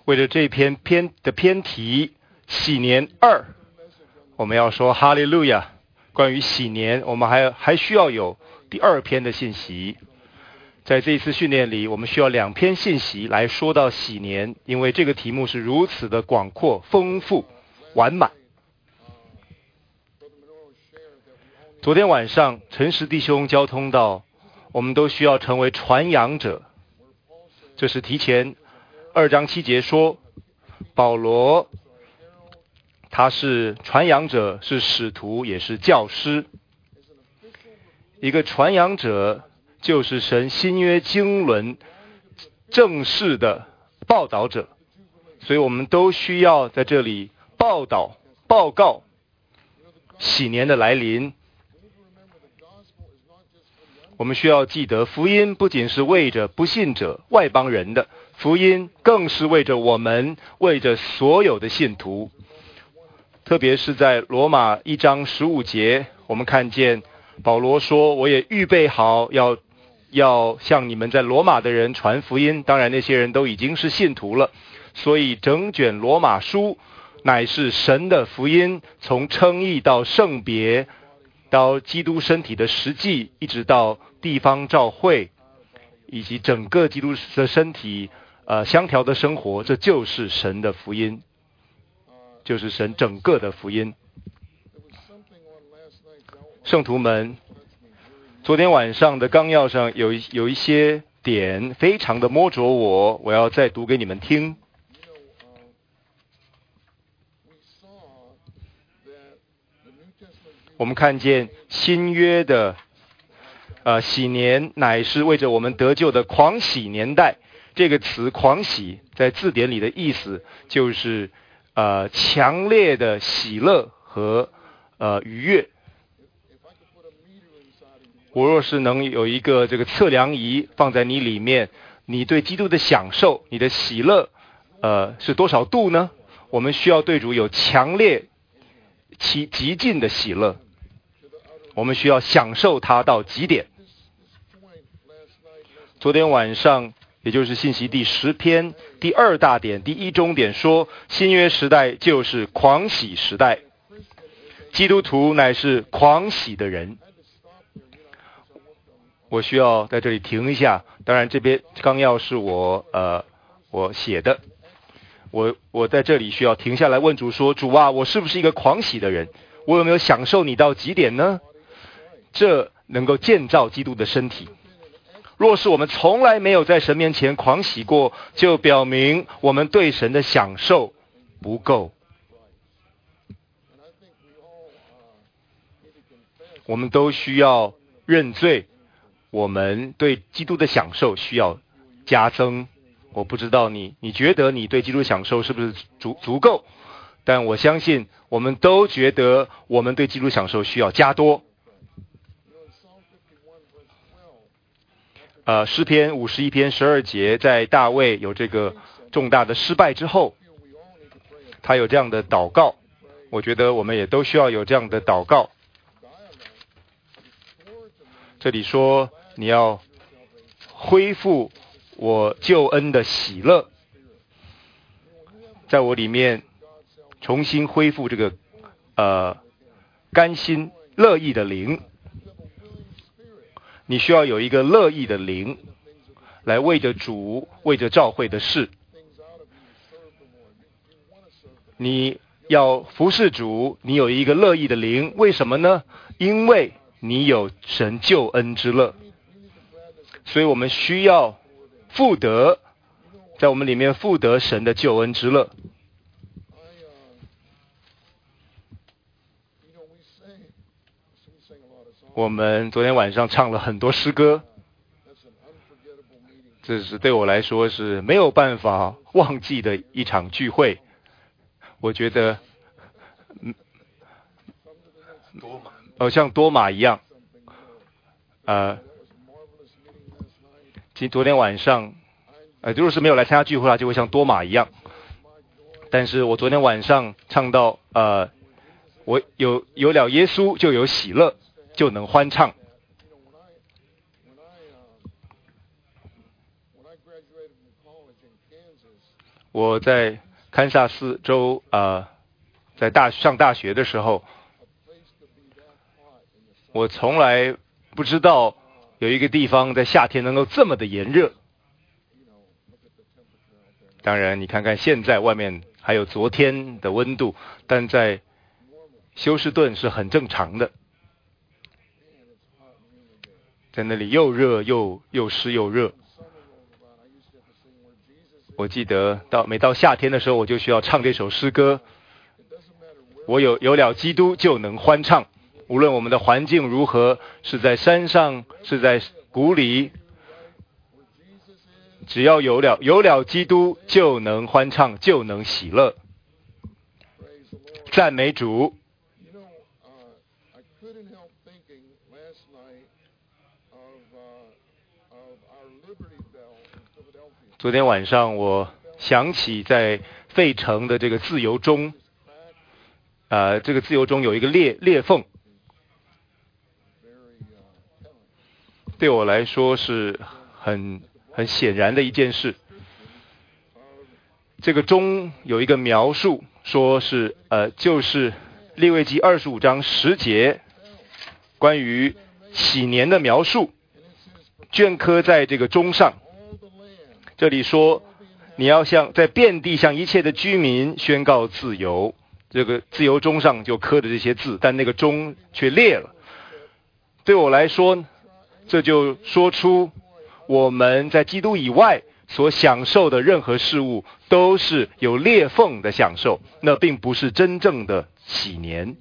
为了这篇的篇题喜年2，我们要说哈利路亚。关于喜年，我们还需要有第2篇的信息。在这一次训练里，我们需要2篇信息来说到喜年，因为这个题目是如此的广阔、丰富、完满。昨天晚上，诚实弟兄交通到，我们都需要成为传扬者。这是提前2章7节说，保罗他是传扬者，是使徒，也是教师。一个传扬者就是神新约经纶正式的报道者，所以我们都需要在这里报道、报告喜年的来临。我们需要记得，福音不仅是为着不信者、外邦人的，福音更是为着我们，为着所有的信徒。特别是在罗马1章15节，我们看见保罗说，我也预备好要向你们在罗马的人传福音。当然那些人都已经是信徒了，所以整卷罗马书乃是神的福音，从称义到圣别，到基督身体的实际，一直到地方教会，以及整个基督的身体相调的生活，这就是神的福音，就是神整个的福音。圣徒们，昨天晚上的纲要上有一些点非常的摸着我要再读给你们听。我们看见新约的喜年乃是为着我们得救的狂喜年代。这个词狂喜在字典里的意思就是强烈的喜乐和愉悦。我若是能有一个这个测量仪放在你里面，你对基督的享受，你的喜乐是多少度呢？我们需要对主有强烈极尽的喜乐，我们需要享受它到极点。昨天晚上，也就是信息第10篇第2大点第1中点说，新约时代就是狂喜时代，基督徒乃是狂喜的人。我需要在这里停一下，当然这边纲要是我写的，我在这里需要停下来问主说，主啊，我是不是一个狂喜的人？我有没有享受你到极点呢？这能够建造基督的身体。若是我们从来没有在神面前狂喜过，就表明我们对神的享受不够。我们都需要认罪，我们对基督的享受需要加增。我不知道你觉得你对基督的享受是不是足够，但我相信我们都觉得我们对基督享受需要加多。诗篇51篇12节，在大卫有这个重大的失败之后，他有这样的祷告，我觉得我们也都需要有这样的祷告。这里说，你要恢复我救恩的喜乐，在我里面重新恢复这个甘心乐意的灵。你需要有一个乐意的灵，来为着主，为着教会的事。你要服侍主，你有一个乐意的灵，为什么呢？因为你有神救恩之乐，所以我们需要复得，在我们里面复得神的救恩之乐。我们昨天晚上唱了很多诗歌，这是对我来说是没有办法忘记的一场聚会。我觉得像多马一样，昨天晚上如果是没有来参加聚会的话，就会像多马一样。但是我昨天晚上唱到我有了耶稣就有喜乐，就能欢唱。 我在堪萨斯州在上大学的时候，我从来不知道有一个地方在夏天能够这么的炎热。当然，你看看现在外面还有昨天的温度，但在休斯顿是很正常的。在那里又热又湿又热。我记得每到夏天的时候，我就需要唱这首诗歌。我有了基督就能欢唱，无论我们的环境如何，是在山上，是在谷里，只要有了基督就能欢唱，就能喜乐。赞美主。昨天晚上我想起在费城的这个自由钟，这个自由钟有一个裂缝，对我来说是很显然的一件事。这个钟有一个描述，说是就是利未记25章10节关于禧年的描述，镌刻在这个钟上。这里说，你要在遍地向一切的居民宣告自由。这个自由钟上就刻的这些字，但那个钟却裂了。对我来说，这就说出我们在基督以外所享受的任何事物都是有裂缝的享受，那并不是真正的禧年。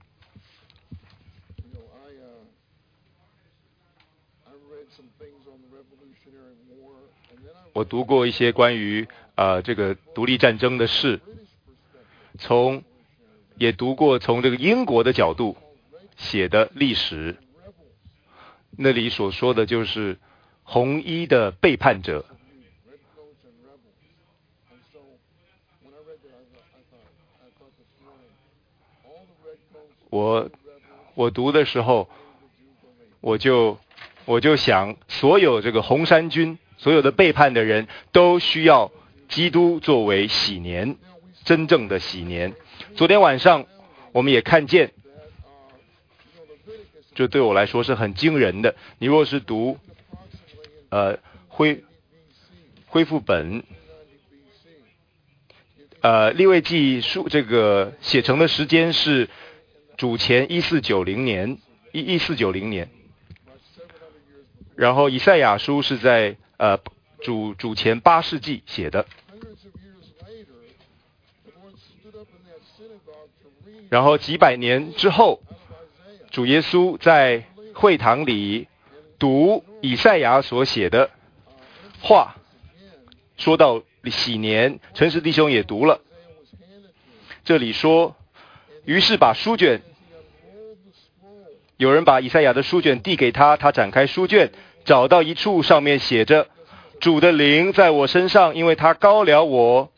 我读过一些关于这个独立战争的事，也读过从这个英国的角度写的历史，那里所说的就是红衣的背叛者。我读的时候，我就想，所有这个红衫军，所有的背叛的人都需要基督作为禧年，真正的禧年。昨天晚上我们也看见，这对我来说是很惊人的。你若是读恢复本利未记书，这个写成的时间是主前1490年，然后以赛亚书是在主前8世纪写的。然后几百年之后，主耶稣在会堂里读以赛亚所写的话，说到禧年，陈氏弟兄也读了。这里说，于是把书卷，有人把以赛亚的书卷递给他，他展开书卷，找到一处上面写着，主的灵在我身上，因为他膏了我，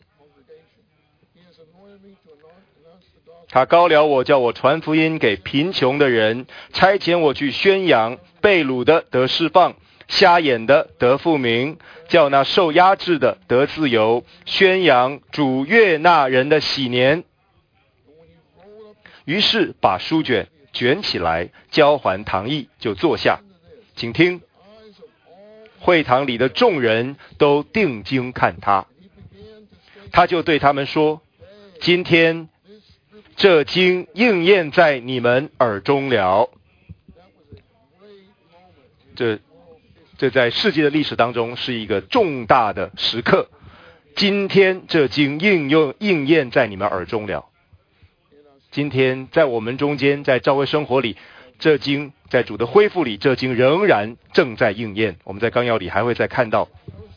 叫我传福音给贫穷的人，差遣我去宣扬被掳的得释放，瞎眼的得复明，叫那受压制的得自由，宣扬主悦纳人的禧年。于是把书卷卷起来，交还堂役，就坐下。请听，会堂里的众人都定睛看他，他就对他们说，今天这经应验在你们耳中了。这在世界的历史当中是一个重大的时刻。今天这经应验在你们耳中了。今天在我们中间，在教会生活里，这经在主的恢复里，这经仍然正在应验。我们在纲要里还会再看到。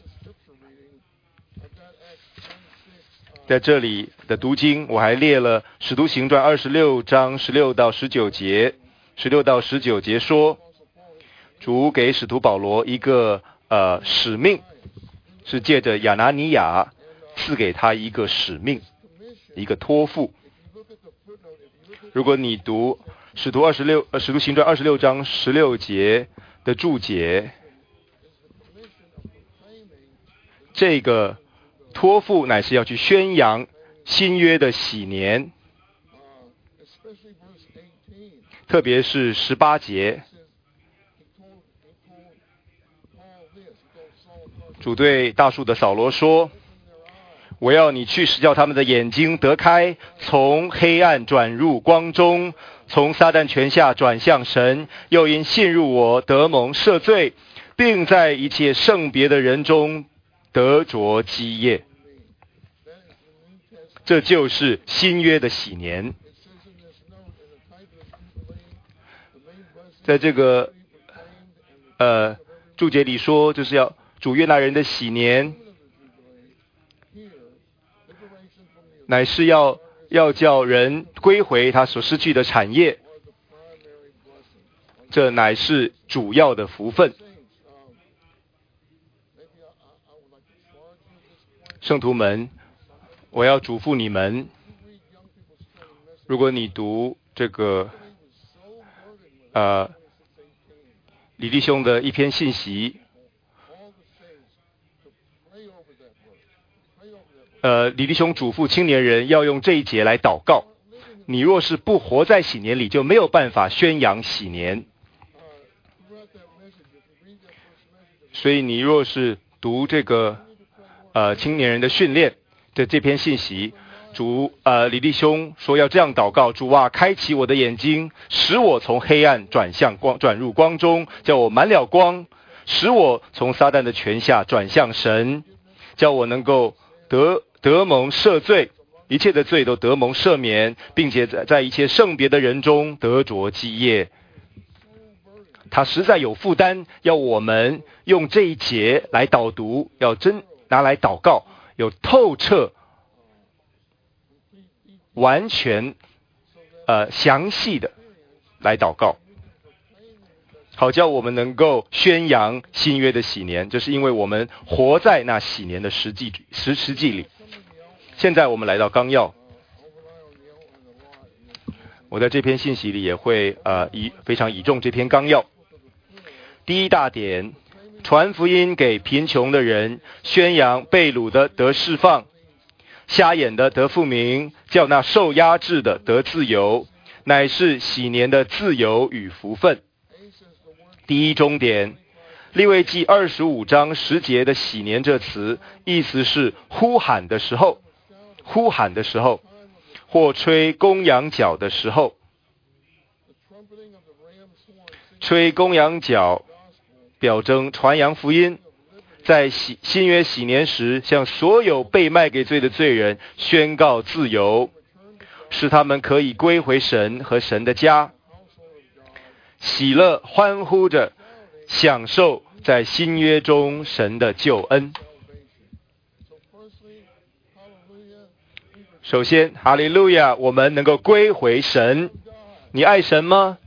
在这里的读经，我还列了使徒行传26章16到19节，16到19节说，主给使徒保罗一个使命，是借着亚拿尼亚赐给他一个使命，一个托付。如果你读使徒行传26章16节的注解， 这个托付乃是要去宣扬新约的喜年，特别是18节，主对大树的扫罗说，我要你去使叫他们的眼睛得开，从黑暗转入光中，从撒旦权下转向神，又因信入我得蒙赦罪，并在一切圣别的人中得着基业。这就是新约的喜年。在这个注解里说，就是要主悦纳人的喜年，乃是要叫人归回他所失去的产业，这乃是主要的福分。圣徒们，我要嘱咐你们，如果你读这个李弟兄的一篇信息，李弟兄嘱咐青年人要用这一节来祷告。你若是不活在喜年里，就没有办法宣扬喜年。所以你若是读这个青年人的训练的这篇信息，李弟兄说要这样祷告：主啊，开启我的眼睛，使我从黑暗转入光中，叫我满了光，使我从撒旦的权下转向神，叫我能够得蒙赦罪，一切的罪都得蒙赦免，并且在一切圣别的人中得着基业。他实在有负担，要我们用这一节来导读，要真拿来祷告，有透彻、完全、详细的来祷告，好叫我们能够宣扬新约的喜年。这是因为我们活在那喜年的实际里。现在我们来到纲要，我在这篇信息里也会非常倚重这篇纲要。第一大点，传福音给贫穷的人，宣扬被掳的得释放，瞎眼的得复明，叫那受压制的得自由，乃是喜年的自由与福分。第一中点，利未记25章10节的喜年这词，意思是呼喊的时候，或吹公羊角的时候。吹公羊角表征传扬福音，在新约喜年时，向所有被卖给罪的罪人宣告自由，使他们可以归回神和神的家，喜乐欢呼着享受在新约中神的救恩。首先，哈利路亚，我们能够归回神。你爱神吗？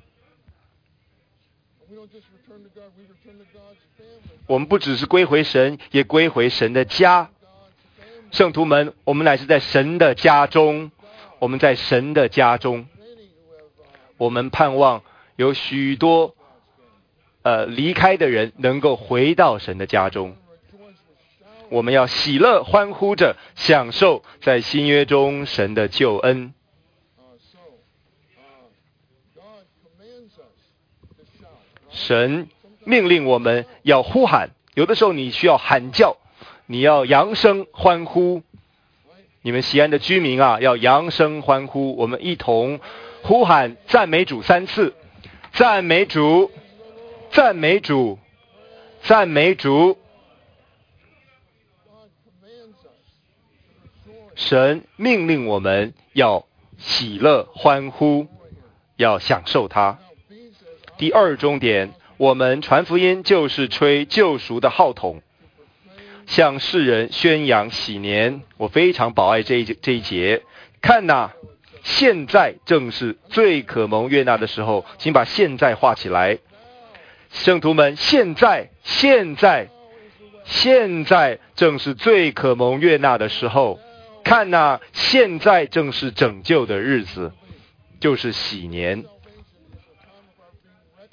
我们不只是归回神，也归回神的家。圣徒们，我们乃是在神的家中，我们在神的家中。我们盼望有许多离开的人能够回到神的家中。我们要喜乐欢呼着享受在新约中神的救恩。神命令我们要呼喊，有的时候你需要喊叫，你要扬声欢呼。你们西安的居民啊，要扬声欢呼，我们一同呼喊赞美主3次，赞美主，赞美主，赞美主。神命令我们要喜乐欢呼，要享受它。第二中点，我们传福音就是吹救赎的号筒，向世人宣扬喜年。我非常宝爱这一节。看哪，现在正是最可蒙悦纳的时候，请把现在画起来。圣徒们，现在正是最可蒙悦纳的时候。看哪，现在正是拯救的日子，就是喜年。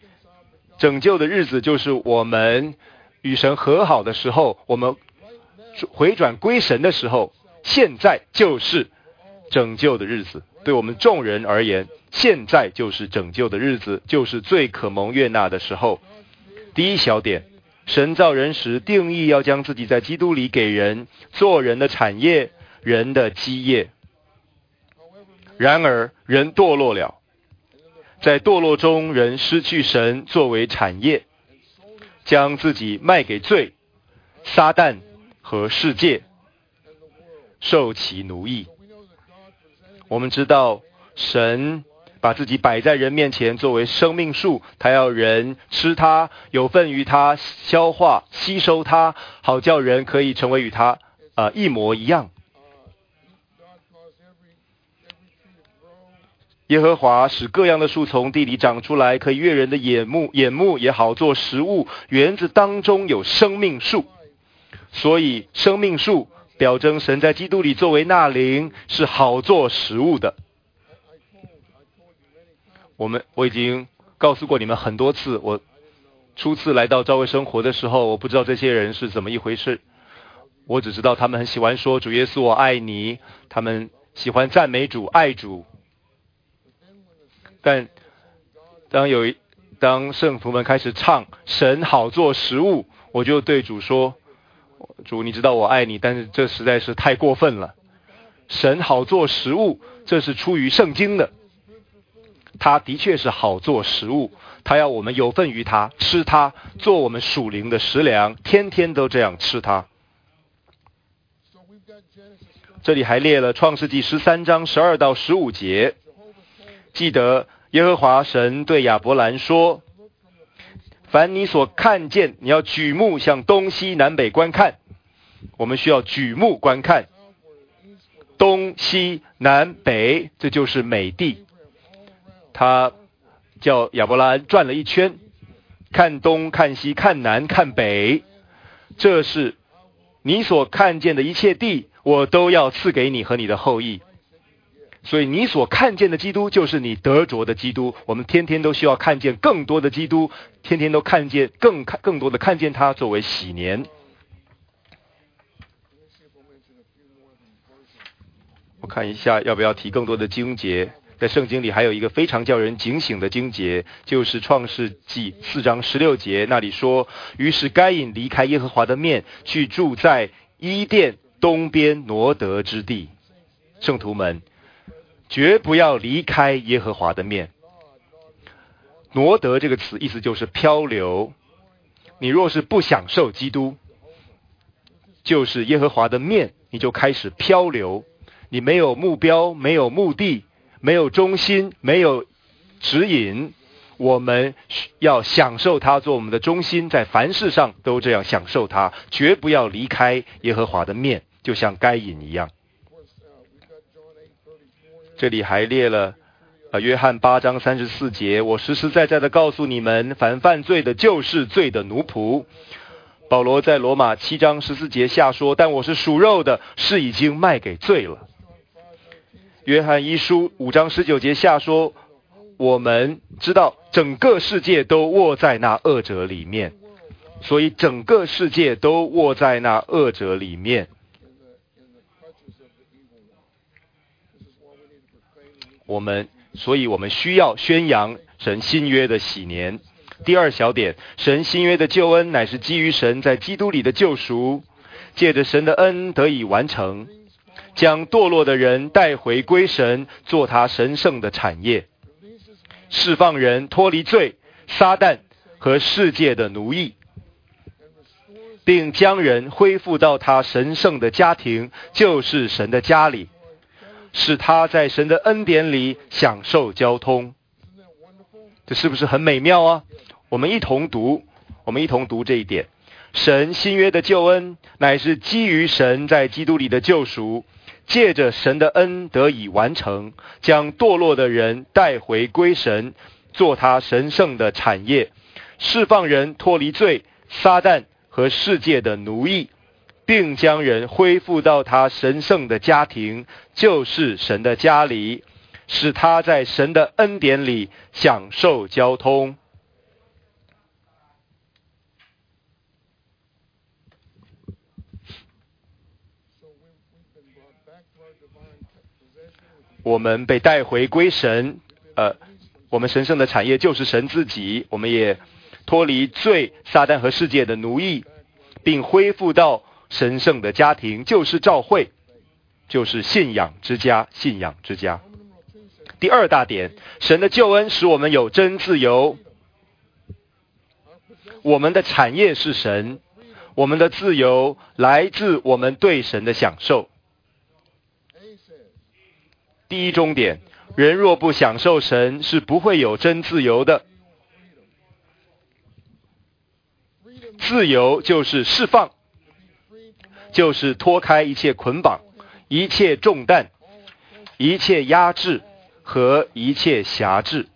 拯救的日子就是我们与神和好的时候，我们回转归神的时候，现在就是拯救的日子。对我们众人而言，现在就是拯救的日子，就是最可蒙悦纳的时候。第一小点，神造人时定义要将自己在基督里给人，做人的产业，人的基业。然而人堕落了，在堕落中人失去神作为产业，将自己卖给罪、撒旦和世界，受其奴役。我们知道神把自己摆在人面前作为生命树，他要人吃它，有份于它，消化吸收它，好叫人可以成为与他一模一样。耶和华使各样的树从地里长出来，可以悦人的眼目，也好做食物。园子当中有生命树，所以生命树表征神在基督里作为那灵，是好做食物的。我已经告诉过你们很多次，我初次来到教会生活的时候，我不知道这些人是怎么一回事。我只知道他们很喜欢说主耶稣我爱你，他们喜欢赞美主，爱主。但当圣徒们开始唱神好做食物，我就对主说，主你知道我爱你，但是这实在是太过分了。神好做食物，这是出于圣经的，他的确是好做食物，他要我们有份于他，吃他，做我们属灵的食粮，天天都这样吃他。这里还列了创世纪13章12到15节，记得耶和华神对亚伯兰说，凡你所看见，你要举目向东西南北观看。我们需要举目观看东西南北，这就是美地。他叫亚伯兰转了一圈，看东看西看南看北，这是你所看见的一切地，我都要赐给你和你的后裔。所以你所看见的基督就是你得着的基督，我们天天都需要看见更多的基督，天天都看见更多的看见他作为喜年。我看一下要不要提更多的经节。在圣经里还有一个非常叫人警醒的经节，就是创世纪4章16节，那里说，于是该隐离开耶和华的面，去住在伊甸东边挪得之地。圣徒们，绝不要离开耶和华的面。挪得这个词意思就是漂流，你若是不享受基督，就是耶和华的面，你就开始漂流，你没有目标，没有目的，没有中心，没有指引。我们要享受他做我们的中心，在凡事上都这样享受他，绝不要离开耶和华的面，就像该隐一样。这里还列了约翰8章34节，我实实在在的告诉你们，凡犯罪的就是罪的奴仆。保罗在罗马7章14节下说，但我是属肉的，是已经卖给罪了。约翰1书5章19节下说，我们知道整个世界都握在那恶者里面，所以整个世界都握在那恶者里面。所以我们需要宣扬神新约的喜年。第二小点，神新约的救恩乃是基于神在基督里的救赎，借着神的恩得以完成，将堕落的人带回归神，做他神圣的产业，释放人脱离罪、撒旦和世界的奴役，并将人恢复到他神圣的家庭，就是神的家里，使他在神的恩典里享受交通。这是不是很美妙啊？我们一同读这一点。神新约的救恩乃是基于神在基督里的救赎，借着神的恩得以完成，将堕落的人带回归神，做他神圣的产业，释放人脱离罪、撒旦和世界的奴役，并将人恢复到他神圣的家庭，就是神的家里，使他在神的恩典里享受交通。 我们被带回归神，我们神圣的产业就是神自己，我们也脱离罪、撒旦和世界的奴役，并恢复到神圣的家庭，就是教会，就是信仰之家，信仰之家。第二大点，神的救恩使我们有真自由。我们的产业是神，我们的自由来自我们对神的享受。第一终点，人若不享受神，是不会有真自由的。自由就是释放，就是脱开一切捆绑、一切重担、一切压制和一切辖制。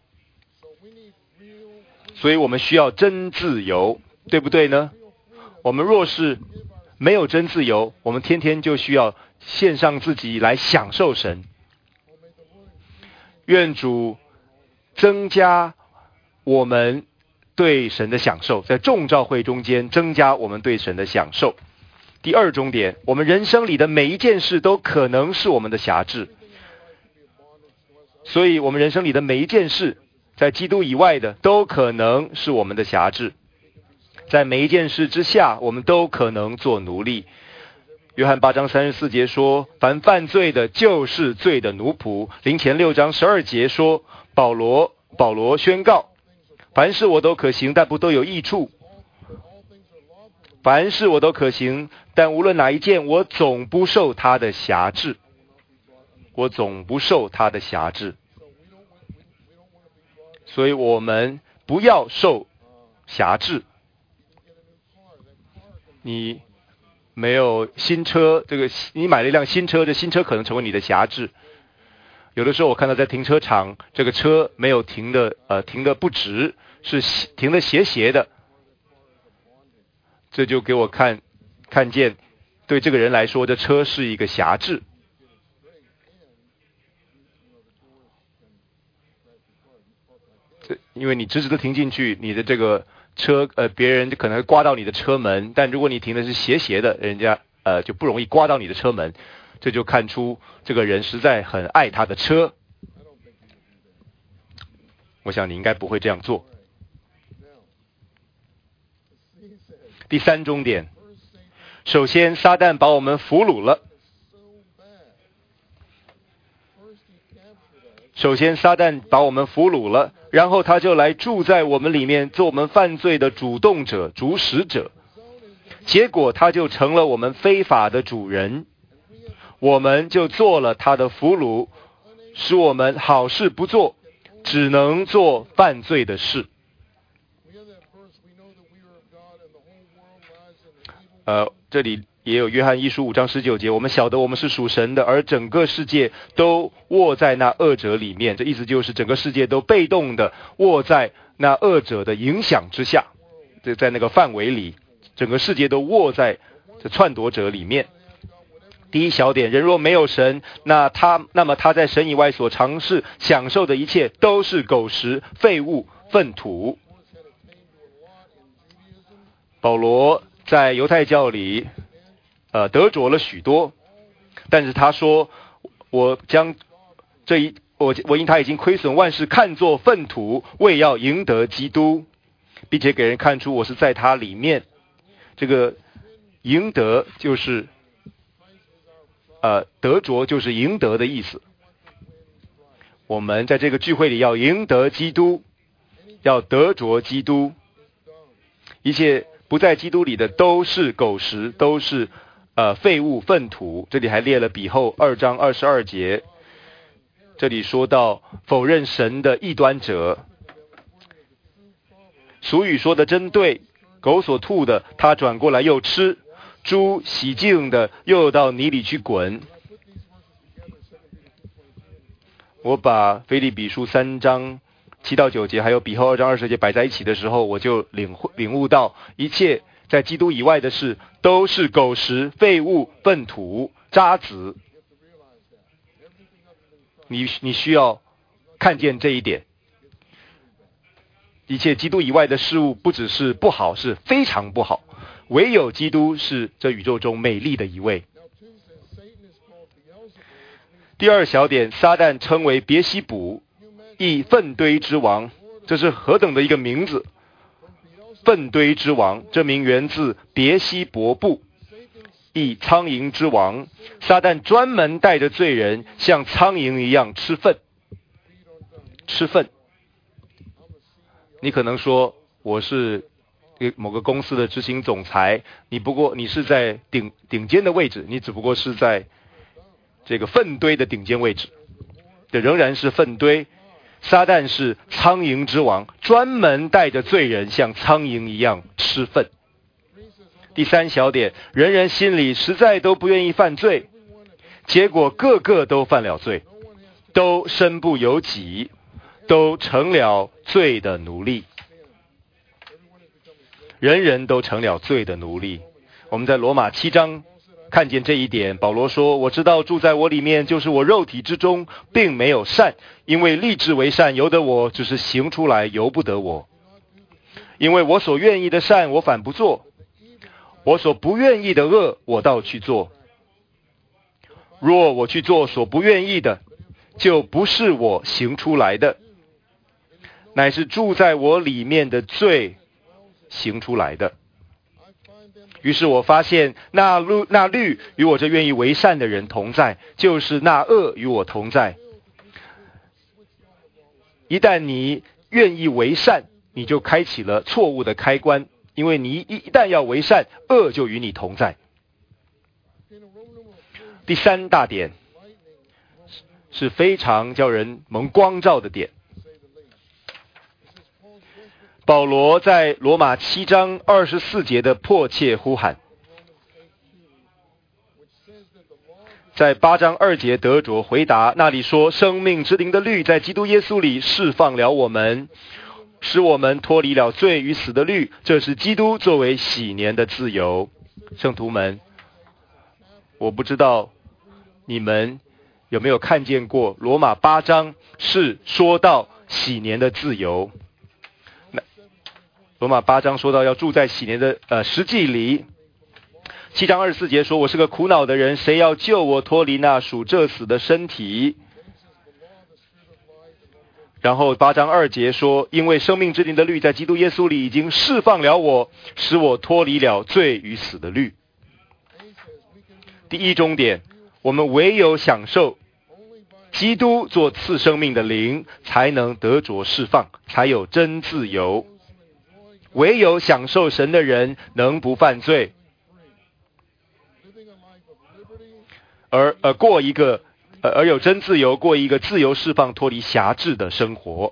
所以我们需要真自由，对不对呢？我们若是没有真自由，我们天天就需要献上自己来享受神。愿主增加我们对神的享受，在众召会中间增加我们对神的享受。第二终点，我们人生里的每一件事都可能是我们的辖制，所以我们人生里的每一件事，在基督以外的都可能是我们的辖制，在每一件事之下，我们都可能做奴隶。约翰8章34节说，凡犯罪的就是罪的奴仆。林前6章12节说，保罗宣告，凡事我都可行，但不都有益处。凡事我都可行，但无论哪一件，我总不受他的辖制。我总不受他的辖制。所以我们不要受辖制。你没有新车，你买了一辆新车，这新车可能成为你的辖制。有的时候我看到在停车场，这个车没有停的不直，是停的斜斜的，这就给我看见，对这个人来说，这车是一个辖制。因为你直直的停进去，你的这个车别人可能会刮到你的车门，但如果你停的是斜斜的，人家就不容易刮到你的车门。这就看出这个人实在很爱他的车。我想你应该不会这样做。第三终点，首先撒旦把我们俘虏了。首先撒旦把我们俘虏了，然后他就来住在我们里面，做我们犯罪的主动者、主使者。结果他就成了我们非法的主人，我们就做了他的俘虏，使我们好事不做，只能做犯罪的事。这里也有约翰一书5章19节，我们晓得我们是属神的，而整个世界都握在那恶者里面。这意思就是整个世界都被动的握在那恶者的影响之下，在那个范围里，整个世界都握在这篡夺者里面。第一小点，人若没有神，那么他在神以外所尝试享受的一切都是狗食、废物、粪土。保罗在犹太教里得着了许多，但是他说，我因他已经亏损万事，看作粪土，为要赢得基督，并且给人看出我是在他里面。这个赢得就是得着，就是赢得的意思。我们在这个聚会里要赢得基督，要得着基督。一切不在基督里的都是狗食，都是废物粪土。这里还列了彼后2章22节，这里说到否认神的异端者。俗语说的真对，狗所吐的他转过来又吃，猪洗净的又到泥里去滚。我把腓立比书3章7到9节还有彼后2章20节摆在一起的时候，我就领悟到，一切在基督以外的事都是狗食、废物、粪土、渣滓。你需要看见这一点，一切基督以外的事物不只是不好，是非常不好。唯有基督是这宇宙中美丽的一位。 第二小点，撒旦称为别西卜，亦粪堆之王，这是何等的一个名字！粪堆之王，这名源自别西伯布，亦苍蝇之王。撒旦专门带着罪人像苍蝇一样吃粪。吃粪。你可能说我是某个公司的执行总裁，你是在顶尖的位置，你只不过是在这个粪堆的顶尖位置，这仍然是粪堆。撒旦是苍蝇之王，专门带着罪人像苍蝇一样吃粪。第三小点，人人心里实在都不愿意犯罪，结果个个都犯了罪，都身不由己，都成了罪的奴隶。人人都成了罪的奴隶。我们在罗马7章看见这一点，保罗说，我知道住在我里面，就是我肉体之中并没有善，因为立志为善由得我，只是行出来由不得我。因为我所愿意的善我反不做，我所不愿意的恶我倒去做。若我去做所不愿意的，就不是我行出来的，乃是住在我里面的罪行出来的。于是我发现那律与我这愿意为善的人同在，就是那恶与我同在。一旦你愿意为善，你就开启了错误的开关，因为你一旦要为善，恶就与你同在。第三大点是非常叫人蒙光照的点。保罗在罗马7章24节的迫切呼喊，在8章2节得着回答，那里说，生命之灵的律在基督耶稣里释放了我们，使我们脱离了罪与死的律，这是基督作为洗年的自由。圣徒们，我不知道你们有没有看见过罗马8章是说到洗年的自由。罗马8章说到要住在洗年的实际里。7章24节说，我是个苦恼的人，谁要救我脱离那属这死的身体。然后8章2节说，因为生命之灵的律在基督耶稣里已经释放了我，使我脱离了罪与死的律。第一中点，我们唯有享受基督做赐生命的灵，才能得着释放，才有真自由。唯有享受神的人能不犯罪，而有真自由，过一个自由释放、脱离辖制的生活。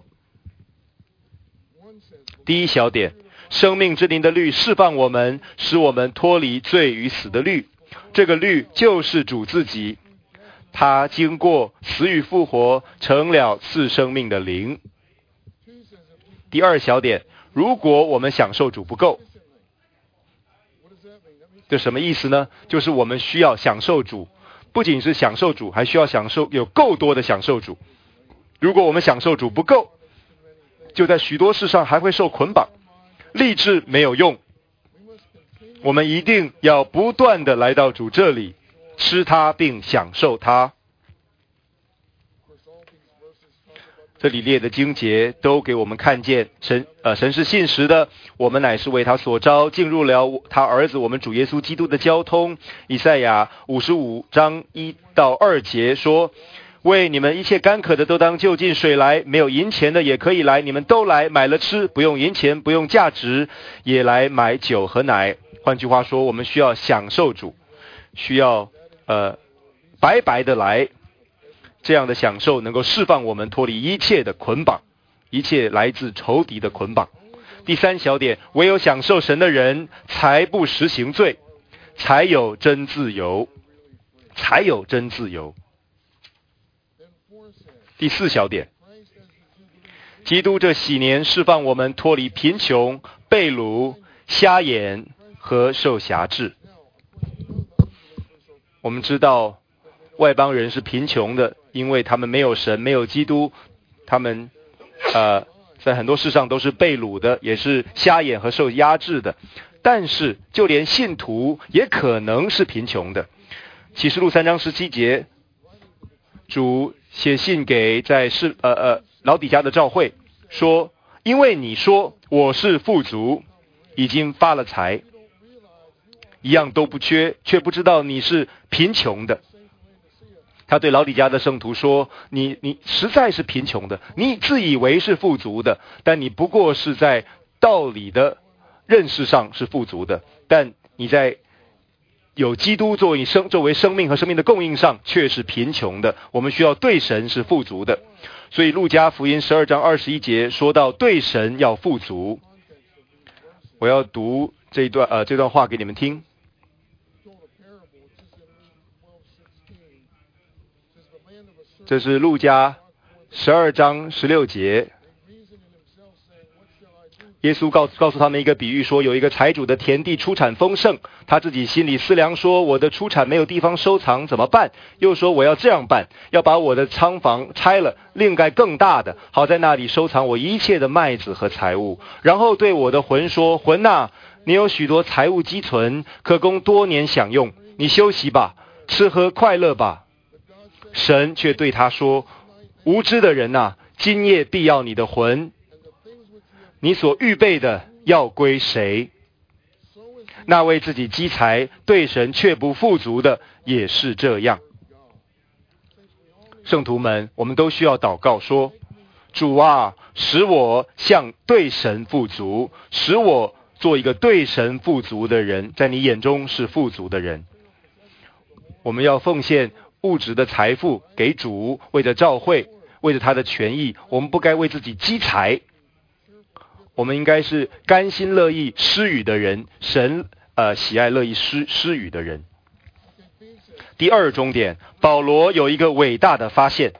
第一小点，生命之灵的律释放我们，使我们脱离罪与死的律。这个律就是主自己，他经过死与复活，成了赐生命的灵。第二小点，如果我们享受主不够，这什么意思呢？就是我们需要享受主，不仅是享受主，还需要享受有够多的享受主。如果我们享受主不够，就在许多事上还会受捆绑，立志没有用。我们一定要不断的来到主这里，吃它并享受它。这里列的经节都给我们看见神是信实的，我们乃是为他所招，进入了他儿子我们主耶稣基督的交通。以赛亚55章1到2节说，为你们一切干渴的都当就近水来，没有银钱的也可以来，你们都来买了吃，不用银钱，不用价值，也来买酒和奶。换句话说，我们需要享受主，需要白白的来，这样的享受能够释放我们脱离一切的捆绑，一切来自仇敌的捆绑。第三小点，唯有享受神的人才不实行罪，才有真自由，才有真自由。第四小点，基督这喜年释放我们脱离贫穷、被掳、瞎眼和受辖制。我们知道外邦人是贫穷的，因为他们没有神，没有基督，他们在很多事上都是被掳的，也是瞎眼和受压制的。但是就连信徒也可能是贫穷的。启示录3章17节主写信给在老底嘉的教会，说：因为你说我是富足，已经发了财，一样都不缺，却不知道你是贫穷的。他对老底嘉的圣徒说：你实在是贫穷的，你自以为是富足的，但你不过是在道理的认识上是富足的，但你在有基督作为生命和生命的供应上却是贫穷的。我们需要对神是富足的。所以路加福音12章21节说到对神要富足。我要读这段话给你们听。这是路加12章16节，耶稣告诉他们一个比喻，说有一个财主的田地出产丰盛，他自己心里思量说，我的出产没有地方收藏怎么办？又说我要这样办，要把我的仓房拆了，另盖更大的，好在那里收藏我一切的麦子和财物。然后对我的魂说，魂啊，你有许多财物积存，可供多年享用，你休息吧，吃喝快乐吧。神却对他说，无知的人啊，今夜必要你的魂，你所预备的要归谁？那为自己积财，对神却不富足的，也是这样。圣徒们，我们都需要祷告说，主啊，使我像对神富足，使我做一个对神富足的人，在你眼中是富足的人。我们要奉献物质的财富给主，为着教会，为着他的权益，我们不该为自己积财，我们应该是甘心乐意施予的人，神喜爱乐意施予的人。第二重点，保罗有一个伟大的发现。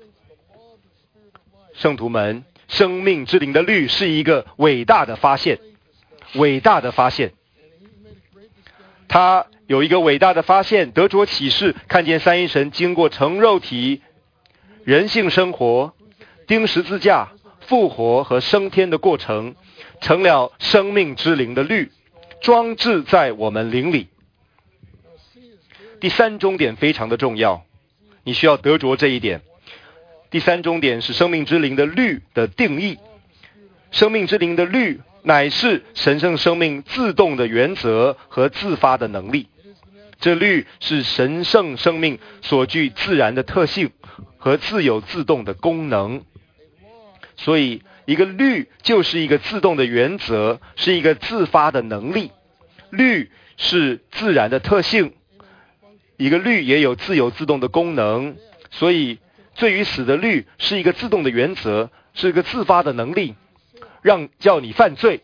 圣徒们，生命之灵的律是一个伟大的发现，伟大的发现。他有一个伟大的发现，得着启示，看见三一神经过成肉体、人性生活、钉十字架、复活和升天的过程，成了生命之灵的律，装置在我们灵里。第三重点非常的重要，你需要得着这一点。第三重点是生命之灵的律的定义。生命之灵的律乃是神圣生命自动的原则和自发的能力。这律是神圣生命所具自然的特性和自有自动的功能。所以一个律就是一个自动的原则，是一个自发的能力。律是自然的特性，一个律也有自有自动的功能。所以罪与死的律是一个自动的原则，是一个自发的能力，叫你犯罪。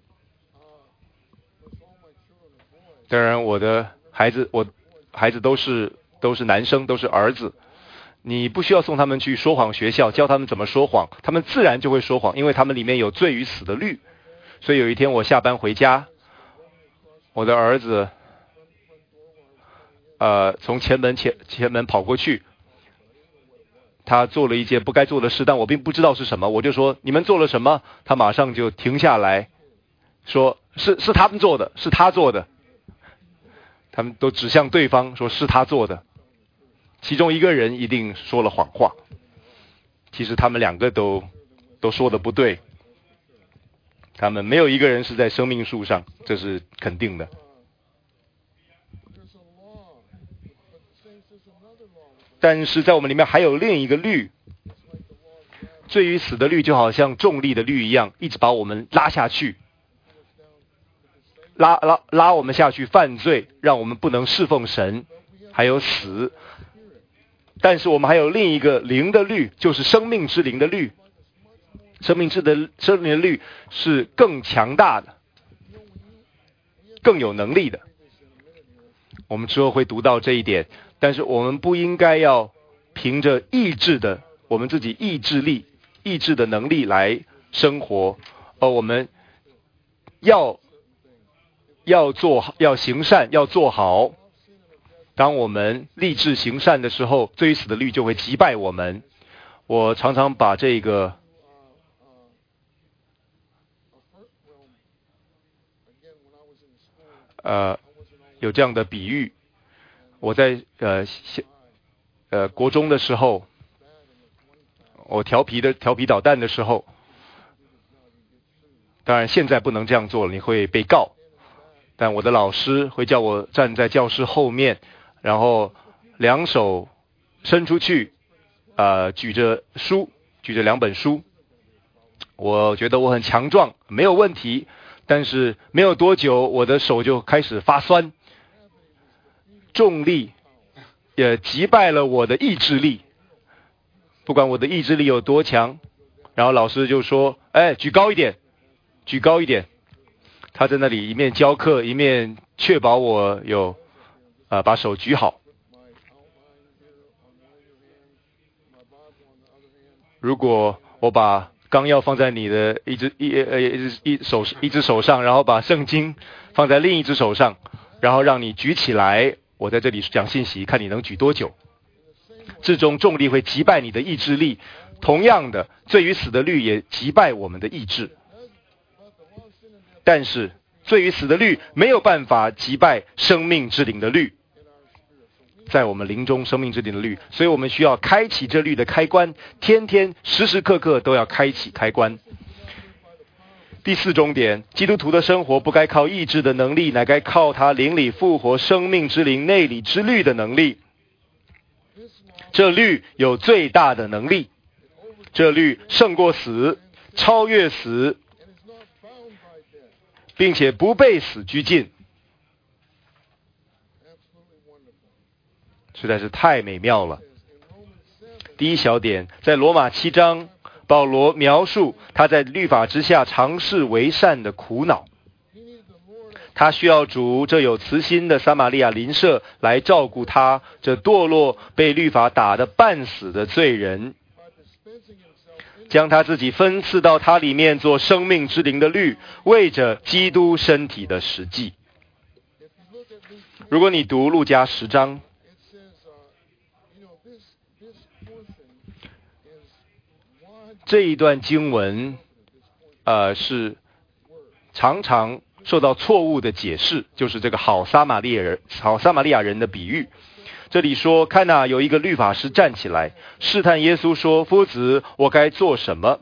当然我孩子都是男生，都是儿子，你不需要送他们去说谎学校，教他们怎么说谎，他们自然就会说谎，因为他们里面有罪与死的律。所以有一天我下班回家，我的儿子从前门跑过去，他做了一件不该做的事，但我并不知道是什么。我就说你们做了什么？他马上就停下来说是他们做的，是他做的。他们都指向对方，说是他做的。其中一个人一定说了谎话，其实他们两个都说的不对，他们没有一个人是在生命树上，这是肯定的。但是在我们里面还有另一个律，罪与死的律就好像重力的律一样，一直把我们拉下去，拉我们下去犯罪，让我们不能侍奉神，还有死。但是我们还有另一个灵的律，就是生命之灵的律。生命的律是更强大的，更有能力的。我们之后会读到这一点，但是我们不应该要凭着我们自己意志的能力来生活，我们要行善，要做好。当我们立志行善的时候，罪与死的律就会击败我们。我常常把这个有这样的比喻。我在国中的时候，我调皮捣蛋的时候，当然现在不能这样做了，你会被告。但我的老师会叫我站在教室后面，然后两手伸出去，举着2本书。我觉得我很强壮，没有问题。但是没有多久，我的手就开始发酸，重力也击败了我的意志力。不管我的意志力有多强，然后老师就说：“哎，举高一点，举高一点。”他在那里一面教课，一面确保我有把手举好。如果我把纲要放在你的一只手上，然后把圣经放在另一只手上，然后让你举起来，我在这里讲信息，看你能举多久。这种重力会击败你的意志力，同样的，罪与死的律也击败我们的意志。但是罪与死的律没有办法击败生命之灵的律，在我们灵中生命之灵的律，所以我们需要开启这律的开关，天天时时刻刻都要开启开关。第4重点，基督徒的生活不该靠意志的能力，乃该靠他灵里复活生命之灵内里之律的能力。这律有最大的能力，这律胜过死，超越死，并且不被死拘禁，实在是太美妙了。第一小点，在罗马7章，保罗描述他在律法之下尝试为善的苦恼。他需要主这有慈心的撒玛利亚邻舍来照顾他这堕落被律法打得半死的罪人，将他自己分赐到他里面做生命之灵的律，为着基督身体的实际。如果你读路加10章，这一段经文是常常受到错误的解释，就是这个好撒玛利亚人的比喻。这里说，看哪，有一个律法师站起来试探耶稣说：“夫子，我该做什么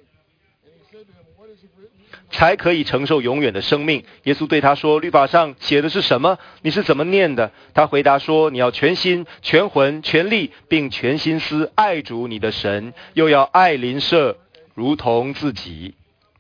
才可以承受永远的生命？”耶稣对他说：“律法上写的是什么？你是怎么念的？”他回答说：“你要全心、全魂、全力，并全心思爱主你的神，又要爱邻舍如同自己。”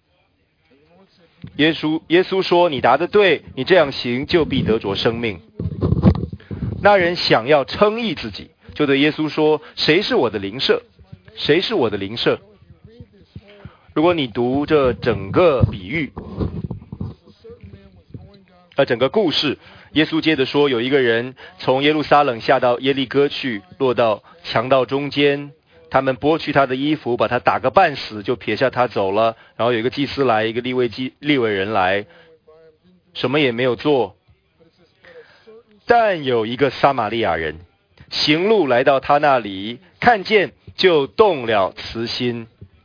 耶稣说：“你答得对，你这样行就必得着生命。”那人想要称义自己，就对耶稣说：“谁是我的邻舍？谁是我的邻舍？”如果你读这整个比喻，整个故事，耶稣接着说，有一个人从耶路撒冷下到耶利哥去，落到强盗中间，他们剥去他的衣服，把他打个半死，就撇下他走了。然后有一个祭司来，一个利未人来，什么也没有做。但有一个撒玛利亚人行路来到他那里，看见就动了慈心，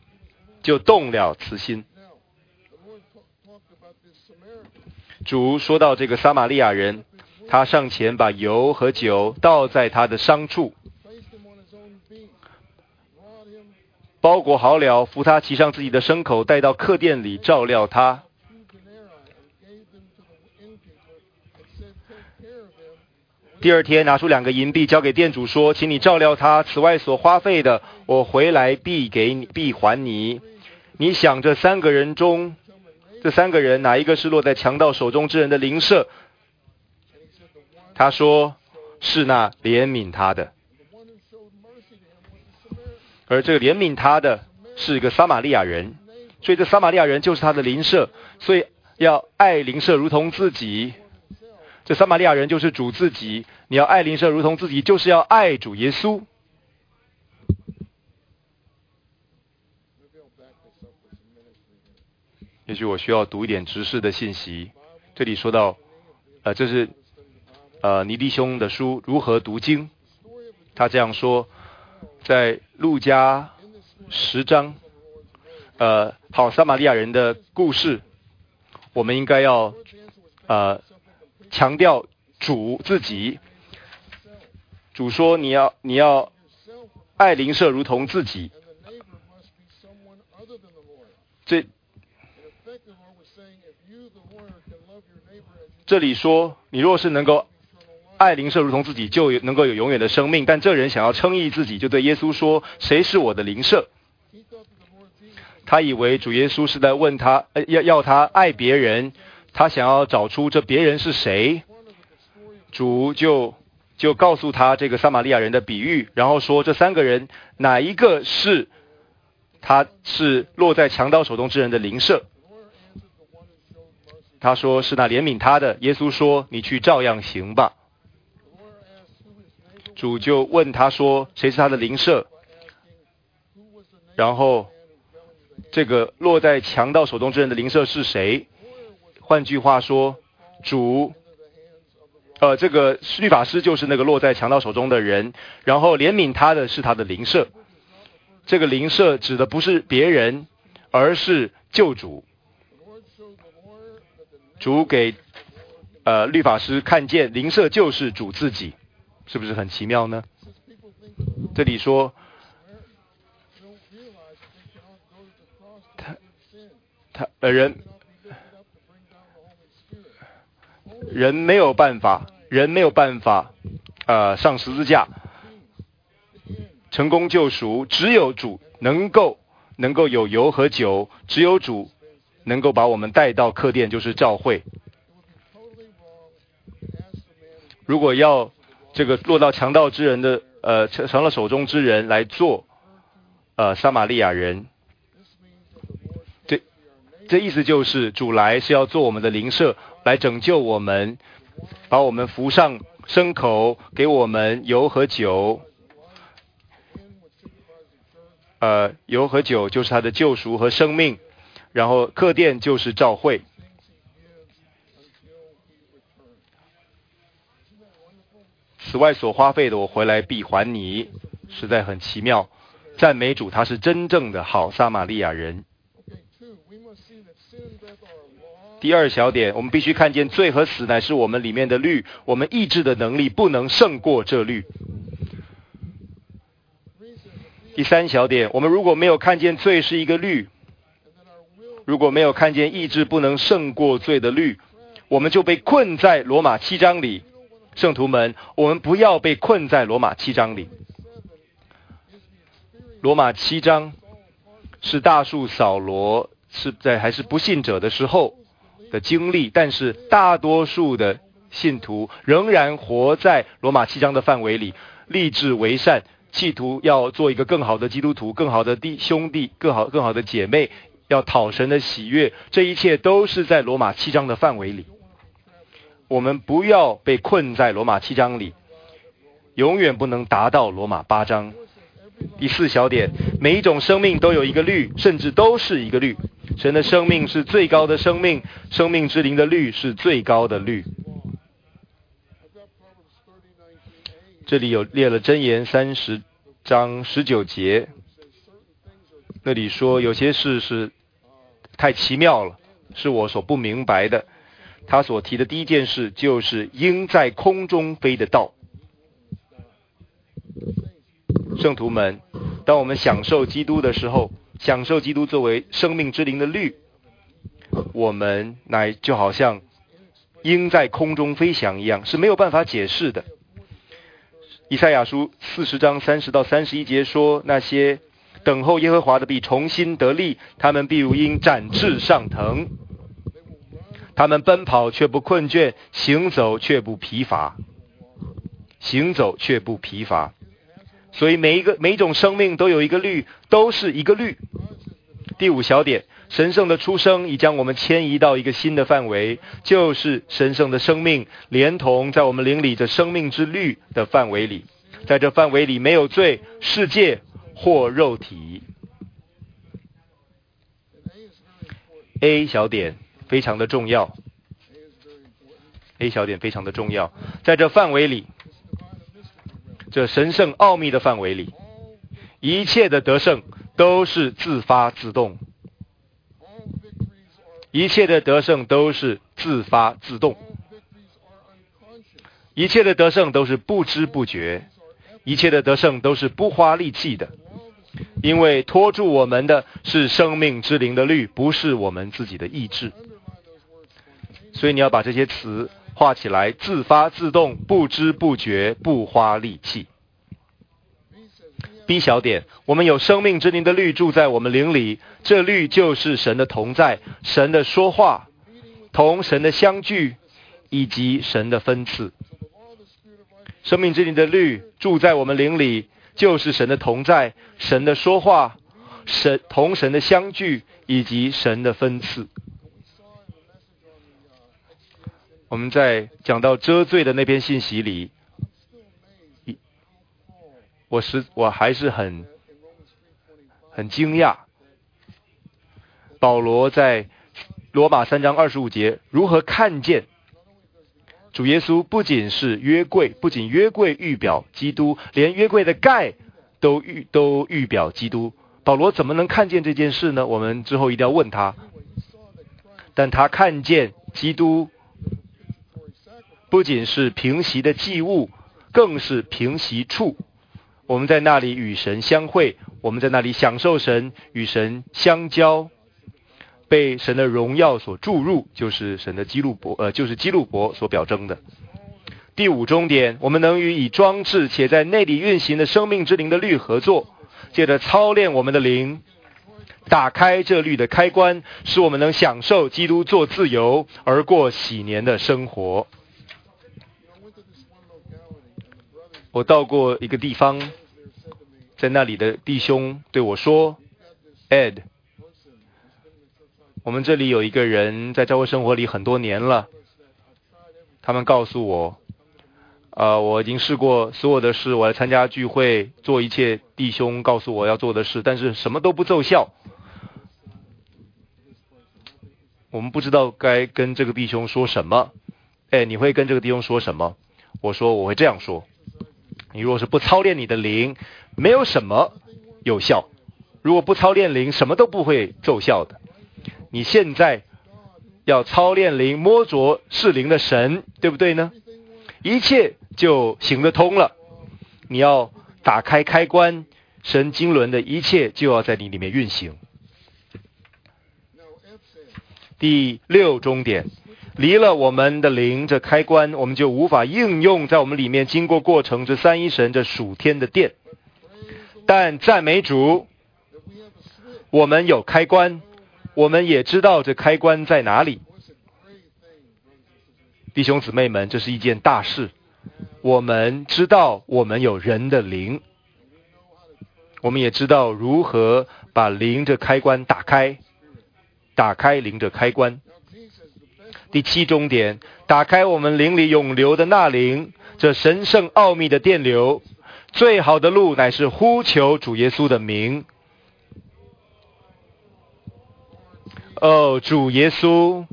主说到这个撒玛利亚人，他上前把油和酒倒在他的伤处，包裹好了，扶他骑上自己的牲口，带到客店里照料他。第二天拿出2个银币交给店主说：“请你照料他，此外所花费的，我回来必还你。”你想这3个人中，这3个人哪一个是落在强盗手中之人的邻舍？他说是那怜悯他的。而这个怜悯他的是一个撒玛利亚人，所以这撒玛利亚人就是他的邻舍，所以要爱邻舍如同自己。这撒玛利亚人就是主自己，你要爱邻舍如同自己，就是要爱主耶稣。也许我需要读一点直视的信息。这里说到，这是尼弟兄的书如何读经。他这样说，在路加10章，好撒玛利亚人的故事，我们应该要强调主自己。主说你要爱邻舍如同自己。这里说，你若是能够爱邻舍如同自己，就能够有永远的生命。但这人想要称义自己，就对耶稣说：“谁是我的邻舍？”他以为主耶稣是在问他，要他爱别人，他想要找出这别人是谁。主就告诉他这个撒玛利亚人的比喻，然后说这3个人哪一个是他是落在强盗手中之人的邻舍？他说是那怜悯他的。耶稣说：“你去照样行吧。”主就问他说：“谁是他的邻舍？”然后这个落在强盗手中之人的邻舍是谁？换句话说，这个律法师就是那个落在强盗手中的人，然后怜悯他的是他的邻舍。这个邻舍指的不是别人，而是救主。主给律法师看见邻舍就是主自己，是不是很奇妙呢？这里说人没有办法上十字架成功救赎，只有主能够有油和酒，只有主能够把我们带到客店，就是教会。如果要这个落到强盗之人的成了手中之人来做撒玛利亚人，这意思就是主来是要做我们的邻舍，来拯救我们，把我们扶上牲口，给我们油和酒。油和酒就是他的救赎和生命，然后客店就是教会。此外所花费的，我回来必还你，实在很奇妙。赞美主，他是真正的好撒玛利亚人。第2小点，我们必须看见罪和死乃是我们里面的律，我们意志的能力不能胜过这律。第3小点，我们如果没有看见罪是一个律，如果没有看见意志不能胜过罪的律，我们就被困在罗马7章里。圣徒们，我们不要被困在罗马7章里。罗马7章是大数扫罗是在还是不信者的时候的经历，但是大多数的信徒仍然活在罗马7章的范围里，立志为善，企图要做一个更好的基督徒，更好的兄弟，更好的姐妹，要讨神的喜悦，这一切都是在罗马7章的范围里。我们不要被困在罗马7章里，永远不能达到罗马8章。第4小点，每一种生命都有一个律，甚至都是一个律。神的生命是最高的生命，生命之灵的律是最高的律。这里有列了箴言30章19节，那里说有些事是太奇妙了，是我所不明白的。他所提的第一件事就是鹰在空中飞的道。圣徒们，当我们享受基督的时候，享受基督作为生命之灵的律，我们乃就好像鹰在空中飞翔一样，是没有办法解释的。以赛亚书40章30到31节说，那些等候耶和华的必重新得力，他们必如鹰展翅上腾，他们奔跑却不困倦，行走却不疲乏。所以每一种生命都有一个律，都是一个律。第5小点，神圣的出生已将我们迁移到一个新的范围，就是神圣的生命连同在我们灵里这生命之律的范围里，在这范围里没有罪、世界或肉体。A 小点非常的重要，在这范围里，这神圣奥秘的范围里，一切的得胜都是自发自动，一切的得胜都是不知不觉， 一切的得胜都是不花力气的，因为拖住我们的是生命之灵的律，不是我们自己的意志。所以你要把这些词画起来，自发自动，不知不觉，不花力气。B 小点，我们有生命之灵的律住在我们灵里，这律就是神的同在，神的说话，同神的相聚，以及神的分赐。生命之灵的律住在我们灵里，就是神的同在，神的说话，同神的相聚，以及神的分赐。我们在讲到遮罪的那篇信息里，我还是很惊讶，保罗在罗马3章25节如何看见主耶稣不仅是约柜，不仅约柜预表基督，连约柜的盖都预表基督。保罗怎么能看见这件事呢？我们之后一定要问他。但他看见基督不仅是平息的祭物，更是平息处。我们在那里与神相会，我们在那里享受神，与神相交，被神的荣耀所注入，就是神的基路伯所表征的。第5终点，我们能与以装置且在内里运行的生命之灵的律合作，借着操练我们的灵，打开这律的开关，使我们能享受基督做自由而过喜年的生活。我到过一个地方，在那里的弟兄对我说 Ed， 我们这里有一个人在教会生活里很多年了，他们告诉我我已经试过所有的事，我来参加聚会，做一切弟兄告诉我要做的事，但是什么都不奏效。我们不知道该跟这个弟兄说什么。你会跟这个弟兄说什么？我说我会这样说，你若是不操练你的灵，没有什么有效。如果不操练灵，什么都不会奏效的。你现在要操练灵，摸着是灵的神，对不对呢？一切就行得通了。你要打开开关，神经纶的一切就要在你里面运行。第6终点，离了我们的灵这开关，我们就无法应用在我们里面经过过程之三一神这属天的殿。但赞美主，我们有开关，我们也知道这开关在哪里。弟兄姊妹们，这是一件大事。我们知道我们有人的灵，我们也知道如何把灵这开关打开，打开灵这开关。第7终点，打开我们灵里永流的那灵，这神圣奥秘的电流。最好的路乃是呼求主耶稣的名。主耶稣，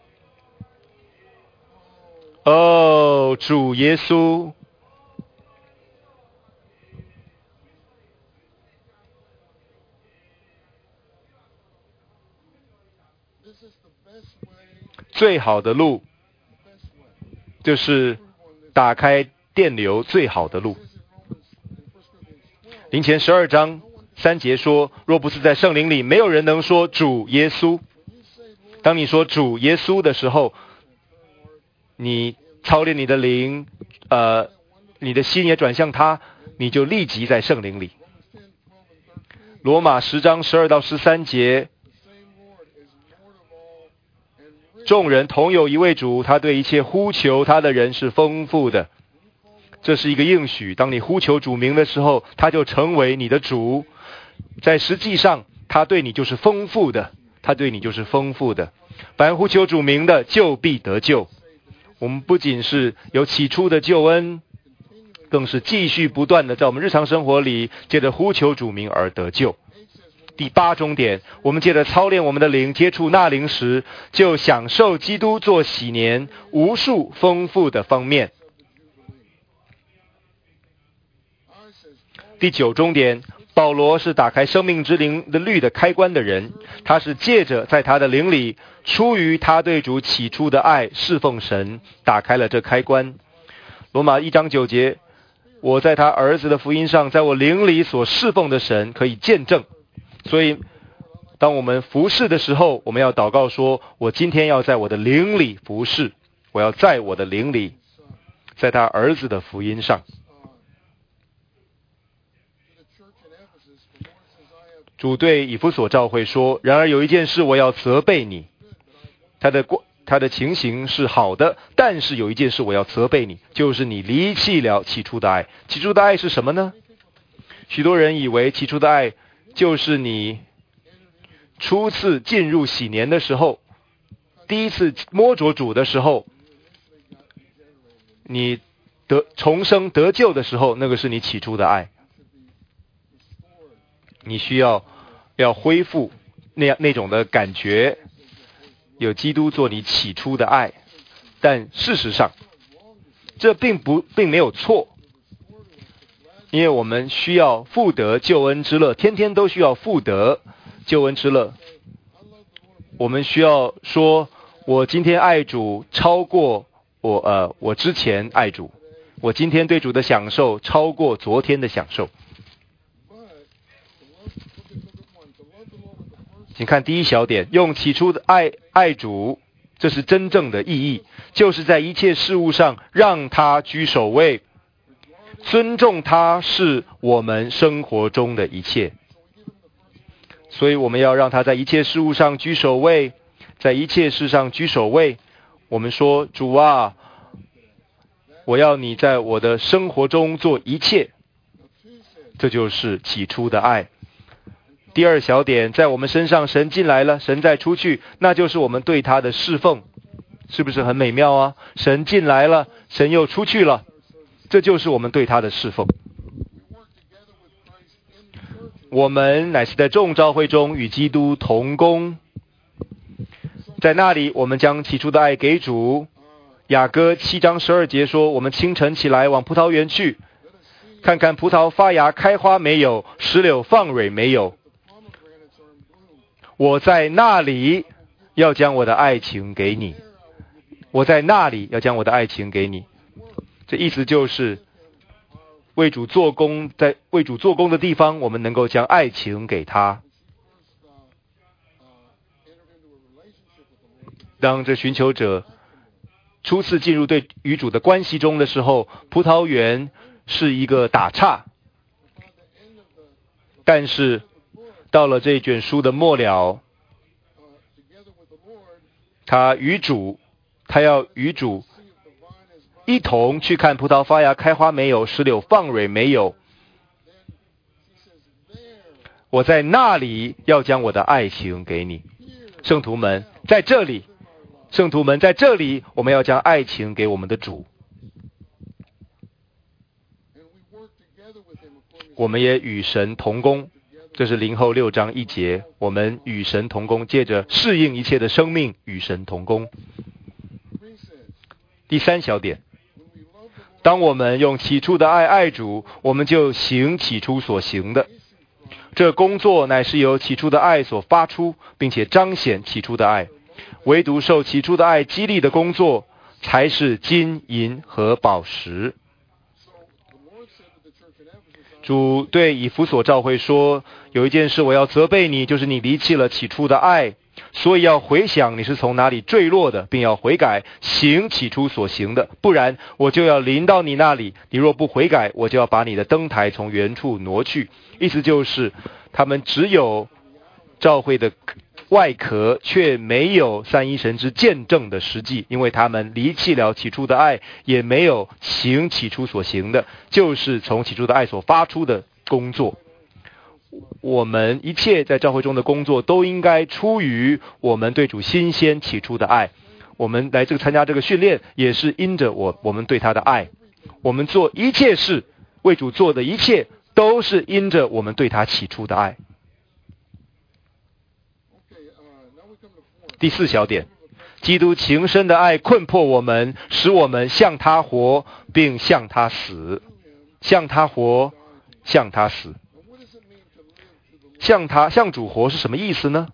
主耶稣，最好的路就是打开电流最好的路。林前12章3节说，若不是在圣灵里，没有人能说主耶稣。当你说主耶稣的时候，你操练你的灵，你的心也转向他，你就立即在圣灵里。罗马10章12到13节，众人同有一位主，他对一切呼求他的人是丰富的。这是一个应许，当你呼求主名的时候，他就成为你的主。在实际上，他对你就是丰富的，他对你就是丰富的。凡呼求主名的，就必得救。我们不仅是有起初的救恩，更是继续不断的在我们日常生活里，借着呼求主名而得救。第8终点，我们借着操练我们的灵，接触那灵时，就享受基督做喜年无数丰富的方面。第9终点，保罗是打开生命之灵的律的开关的人，他是借着在他的灵里，出于他对主起初的爱，侍奉神，打开了这开关。罗马1章9节， 我在他儿子的福音上，在我灵里所侍奉的神可以见证。所以当我们服侍的时候，我们要祷告说，我今天要在我的灵里服侍，我要在我的灵里，在他儿子的福音上。主对以弗所教会说，然而有一件事我要责备你，他的情形是好的，但是有一件事我要责备你，就是你离弃了起初的爱。起初的爱是什么呢？许多人以为起初的爱就是你初次进入喜年的时候，第一次摸着主的时候，你重生得救的时候，那个是你起初的爱。你需要恢复那种的感觉，有基督做你起初的爱。但事实上这并没有错，因为我们需要复得救恩之乐，天天都需要复得救恩之乐。我们需要说，我今天爱主超过我之前爱主，我今天对主的享受超过昨天的享受。请看第一小点，用起初的爱主，这是真正的意义，就是在一切事物上让他居首位，尊重他是我们生活中的一切。所以我们要让他在一切事物上居首位，在一切事上居首位。我们说，主啊，我要你在我的生活中做一切，这就是起初的爱。第二小点，在我们身上神进来了，神再出去，那就是我们对他的侍奉，是不是很美妙啊？神进来了，神又出去了，这就是我们对他的侍奉。我们乃是在众召会中与基督同工，在那里我们将起初的爱给主。雅歌7章12节说，我们清晨起来往葡萄园去，看看葡萄发芽开花没有，石榴放蕊没有，我在那里要将我的爱情给你，我在那里要将我的爱情给你。这意思就是为主做工，在为主做工的地方，我们能够将爱情给他。当这寻求者初次进入对与主的关系中的时候，葡萄园是一个打岔，但是到了这卷书的末了，他要与主一同去看葡萄发芽开花没有，石榴放蕊没有，我在那里要将我的爱情给你。圣徒们在这里，我们要将爱情给我们的主。我们也与神同工，这是林后6章1节，我们与神同工，借着适应一切的生命与神同工。第三小点，当我们用起初的爱爱主，我们就行起初所行的。这工作乃是由起初的爱所发出，并且彰显起初的爱。唯独受起初的爱激励的工作，才是金银和宝石。主对以弗所教会说，有一件事我要责备你，就是你离弃了起初的爱，所以要回想你是从哪里坠落的，并要悔改，行起初所行的，不然我就要临到你那里，你若不悔改，我就要把你的灯台从原处挪去。意思就是他们只有教会的外壳，却没有三一神之见证的实际，因为他们离弃了起初的爱，也没有行起初所行的，就是从起初的爱所发出的工作。我们一切在教会中的工作都应该出于我们对主新鲜起初的爱。我们来参加这个训练，也是因着我们对他的爱。我们做一切事，为主做的一切，都是因着我们对他起初的爱。第四小点，基督情深的爱困迫我们，使我们向他活，并向他死。向他活，向他死。向主活是什么意思呢？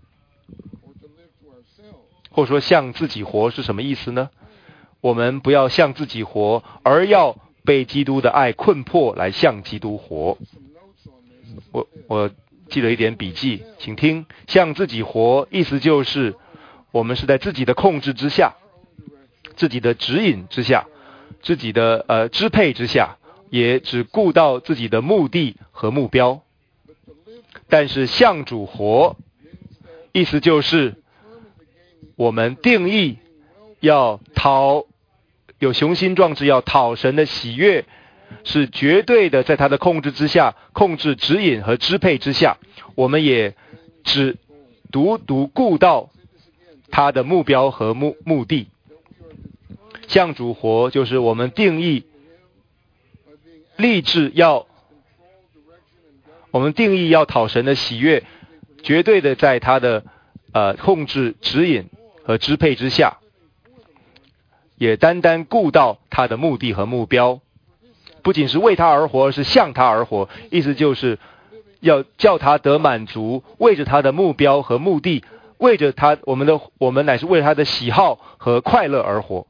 或者说向自己活是什么意思呢？我们不要向自己活，而要被基督的爱困迫来向基督活。我记了一点笔记，请听。向自己活，意思就是我们是在自己的控制之下，自己的指引之下，自己的支配之下，也只顾到自己的目的和目标。但是向主活，意思就是我们定义要有雄心壮志，要讨神的喜悦，是绝对的在他的控制之下，控制指引和支配之下，我们也只独顾到他的目标和目的。向主活就是我们定义立志要讨神的喜悦，绝对的在他的控制指引和支配之下，也单单顾到他的目的和目标，不仅是为他而活，而是向他而活。意思就是要叫他得满足，为着他的目标和目的，为着他我们乃是为了他的喜好和快乐而活。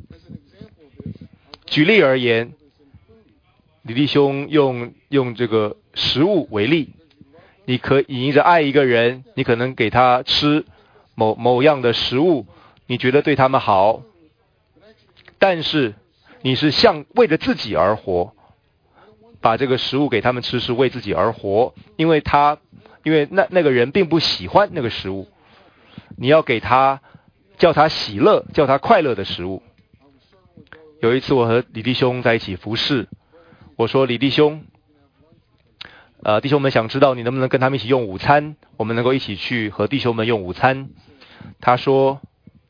举例而言，李弟兄用这个食物为例，你因着爱一个人，你可能给他吃某样的食物，你觉得对他们好，但是你是为着自己而活，把这个食物给他们吃是为自己而活，因为那个人并不喜欢那个食物，你要给他叫他喜乐，叫他快乐的食物。有一次我和李弟兄在一起服侍，我说李弟兄，弟兄们想知道你能不能跟他们一起用午餐，我们能够一起去和弟兄们用午餐。他说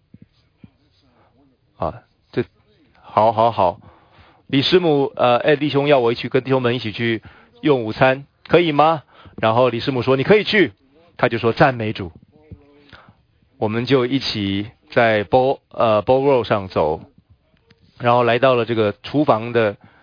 这好，李师母弟兄要我跟弟兄们一起去用午餐，可以吗？然后李师母说你可以去，他就说赞美主。我们就一起在Bow Road 上走，然后来到了这个厨房，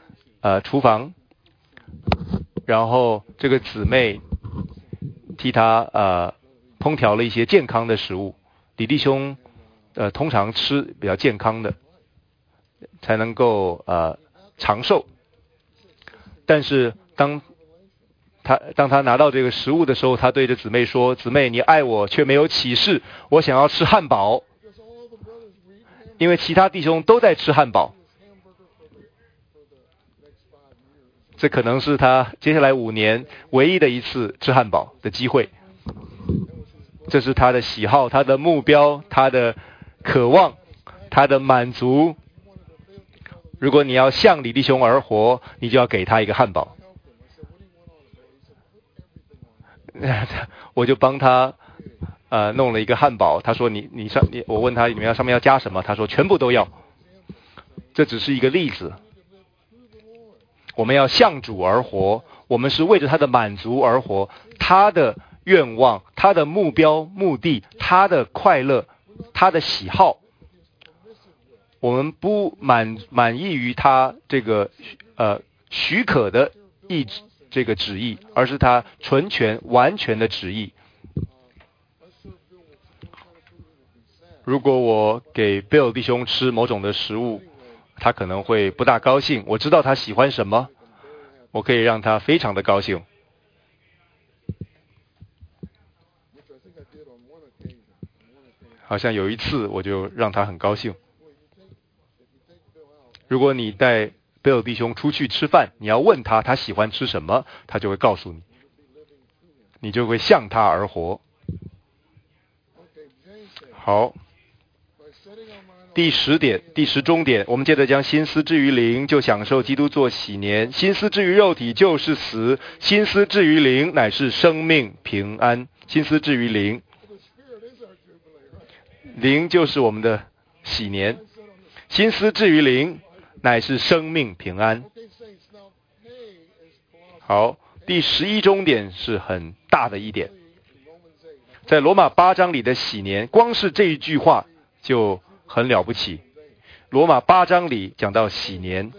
然后这个姊妹替他烹调了一些健康的食物。李弟兄通常吃比较健康的，才能够长寿。但是当他拿到这个食物的时候，他对着姊妹说：姊妹，你爱我却没有启示，我想要吃汉堡。因为其他弟兄都在吃汉堡，这可能是他接下来5年唯一的一次吃汉堡的机会。这是他的喜好，他的目标，他的渴望，他的满足。如果你要向李弟兄而活，你就要给他一个汉堡。我就帮他弄了一个汉堡。他说我问他你们上面要加什么，他说全部都要。这只是一个例子。我们要向主而活，我们是为着他的满足而活，他的愿望，他的目标目的，他的快乐，他的喜好。我们不满意于他这个许可的这个旨意，而是他纯全完全的旨意。如果我给 Bill 弟兄吃某种的食物，他可能会不大高兴。我知道他喜欢什么，我可以让他非常的高兴。好像有一次我就让他很高兴。如果你带 Bill 弟兄出去吃饭，你要问他喜欢吃什么，他就会告诉你，你就会向他而活。好，第10中点，我们接着将心思置于灵，就享受基督做喜年；心思置于肉体就是死，心思置于灵乃是生命平安。心思置于灵，灵就是我们的喜年，心思置于灵乃是生命平安。好，第11中点是很大的一点，在罗马8章里的喜年，光是这一句话就很了不起。罗马8章里讲到喜年，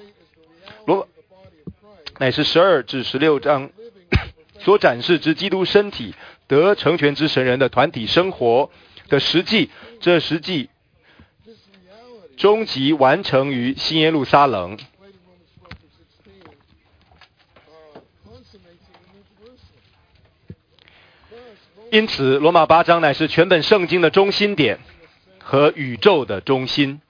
乃是12至16章所展示之基督身体得成全之神人的团体生活的实际，这实际终极完成于新耶路撒冷。 因此，罗马8章乃是全本圣经的中心点和宇宙的中心。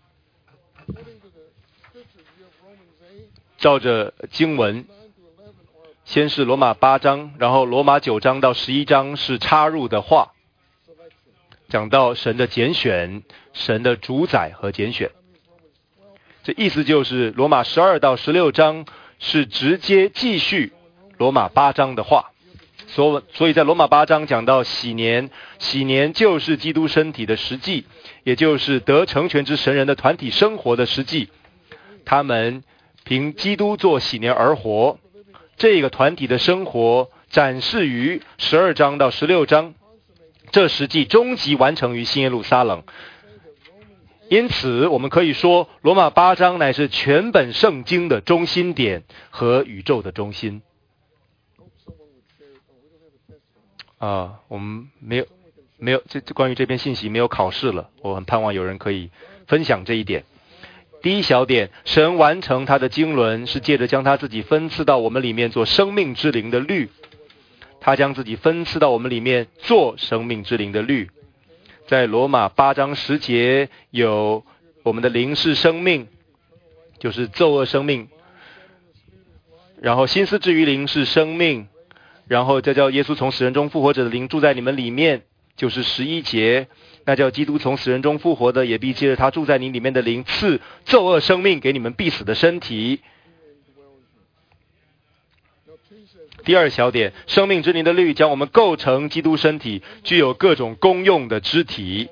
照着经文，先是罗马8章，然后罗马9章到11章是插入的话，讲到神的拣选、神的主宰和拣选。这意思就是罗马12到16章是直接继续罗马8章的话。所以在罗马8章讲到洗年，洗年就是基督身体的实际，也就是得成全之神人的团体生活的实际。他们凭基督做洗年而活，这个团体的生活展示于12章到16章，这实际终极完成于新耶路撒冷。因此我们可以说，罗马8章乃是全本圣经的中心点和宇宙的中心。我们没有关于这篇信息没有考试了，我很盼望有人可以分享这一点。第一小点，神完成他的经纶是借着将他自己分赐到我们里面做生命之灵的律，他将自己分赐到我们里面做生命之灵的律。在罗马8章10节有我们的灵是生命，就是咒恶生命，然后心思至于灵是生命，然后再叫耶稣从死人中复活者的灵住在你们里面，就是11节，那叫基督从死人中复活的，也必借着他住在你里面的灵赐咒恶生命给你们必死的身体。第二小点，生命之灵的律将我们构成基督身体具有各种功用的肢体。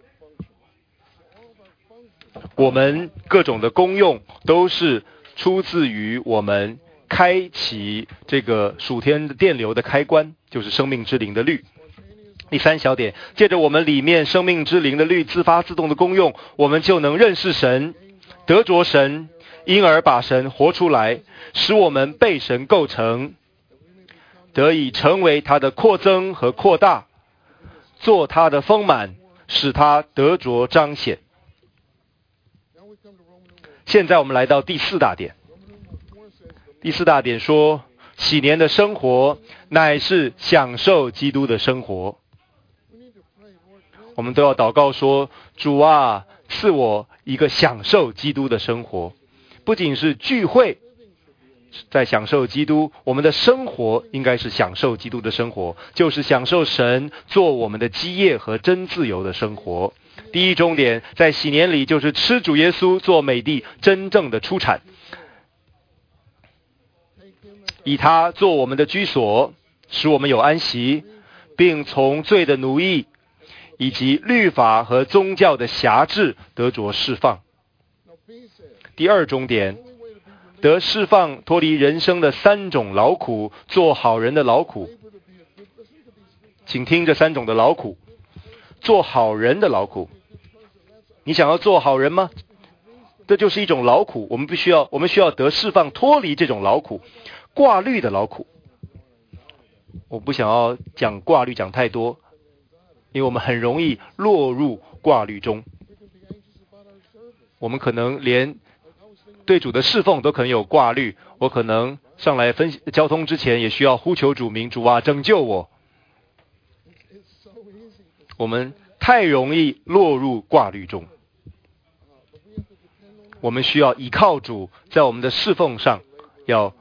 我们各种的功用都是出自于我们开启这个属天电流的开关，就是生命之灵的律。第三小点，借着我们里面生命之灵的律自发自动的功用，我们就能认识神，得着神，因而把神活出来，使我们被神构成，得以成为他的扩增和扩大，做他的丰满，使他得着彰显。现在我们来到第四大点。第四大点说，喜年的生活乃是享受基督的生活。我们都要祷告说，主啊，赐我一个享受基督的生活。不仅是聚会在享受基督，我们的生活应该是享受基督的生活，就是享受神做我们的基业和真自由的生活。第一重点，在喜年里就是吃主耶稣做美地真正的出产，以他做我们的居所，使我们有安息，并从罪的奴役以及律法和宗教的辖制得着释放。第二重点，得释放脱离人生的三种劳苦，做好人的劳苦。请听这三种的劳苦。做好人的劳苦，你想要做好人吗？这就是一种劳苦，我们需要得释放，脱离这种劳苦。挂虑的劳苦，我不想要讲挂虑讲太多，因为我们很容易落入挂虑中。我们可能连对主的侍奉都可能有挂虑，我可能上来交通之前也需要呼求主名，主啊，拯救我。我们太容易落入挂虑中，我们需要依靠主，在我们的侍奉上要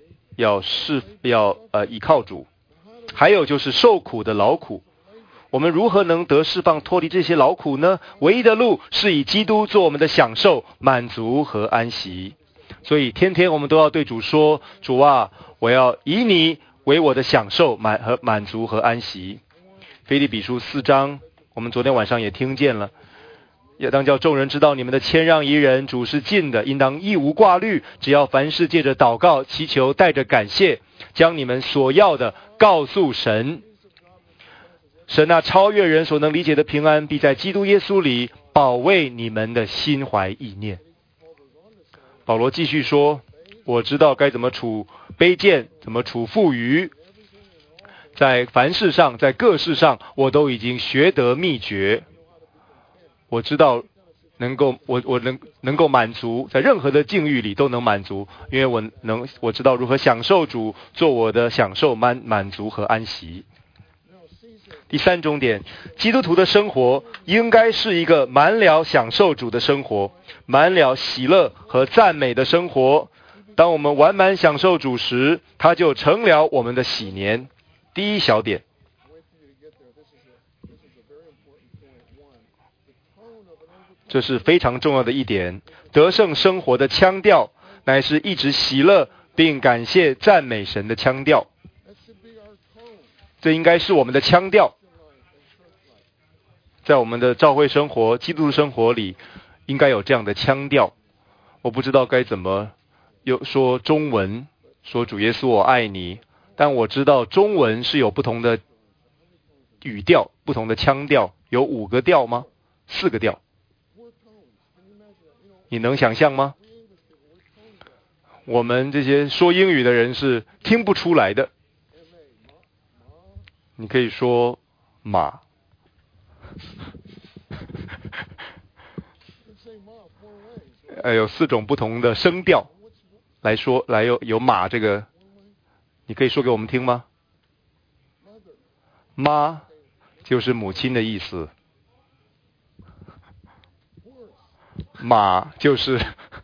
依靠主。还有就是受苦的劳苦，我们如何能得释放脱离这些劳苦呢？唯一的路是以基督做我们的享受、满足和安息。所以天天我们都要对主说，主啊，我要以你为我的享受、满足和安息。腓立比书4章，我们昨天晚上也听见了，要当叫众人知道你们的谦让宜人，主是近的，应当一无挂虑，只要凡事借着祷告祈求，带着感谢，将你们所要的告诉神。神那超越人所能理解的平安，必在基督耶稣里保卫你们的心怀意念。保罗继续说，我知道该怎么处卑贱，怎么处富余，在凡事上，在各事上，我都已经学得秘诀。我知道能够满足，在任何的境遇里都能满足，因为我知道如何享受主，做我的享受满足和安息。第三重点，基督徒的生活应该是一个满了享受主的生活，满了喜乐和赞美的生活。当我们完满享受主时，他就成了我们的喜年。第一小点，这是非常重要的一点。得胜生活的腔调乃是一直喜乐并感谢赞美神的腔调，这应该是我们的腔调。在我们的教会生活、基督生活里应该有这样的腔调。我不知道该怎么说中文，说主耶稣我爱你，但我知道中文是有不同的语调、不同的腔调。有5个调吗？4个调？你能想象吗？我们这些说英语的人是听不出来的。你可以说马，有4种不同的声调来说，有马这个，你可以说给我们听吗？妈就是母亲的意思，马就是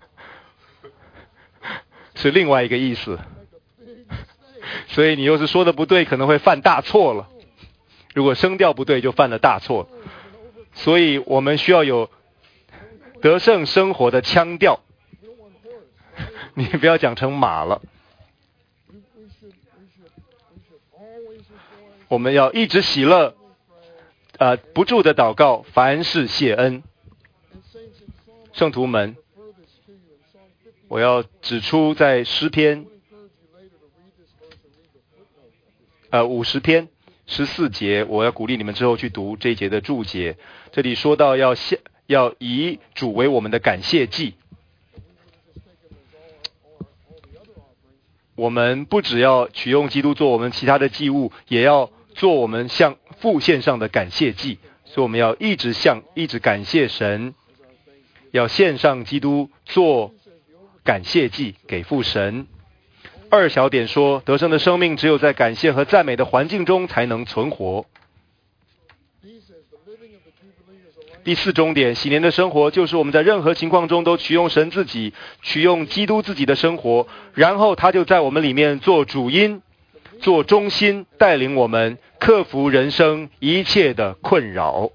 另外一个意思，所以你又是说的不对，可能会犯大错了。如果声调不对，就犯了大错。所以我们需要有得胜生活的腔调。你不要讲成马了。我们要一直喜乐，不住的祷告，凡事谢恩。圣徒们，我要指出在诗篇50篇14节，我要鼓励你们之后去读这一节的注解。这里说到要以主为我们的感谢祭。我们不只要取用基督做我们其他的祭物，也要做我们向父献上的感谢祭。所以我们要一直感谢神，要献上基督做感谢祭给父神。2小点说，得胜的生命只有在感谢和赞美的环境中才能存活。第4重点，喜年的生活就是我们在任何情况中都取用神自己，取用基督自己的生活，然后他就在我们里面做主因，做中心，带领我们克服人生一切的困扰。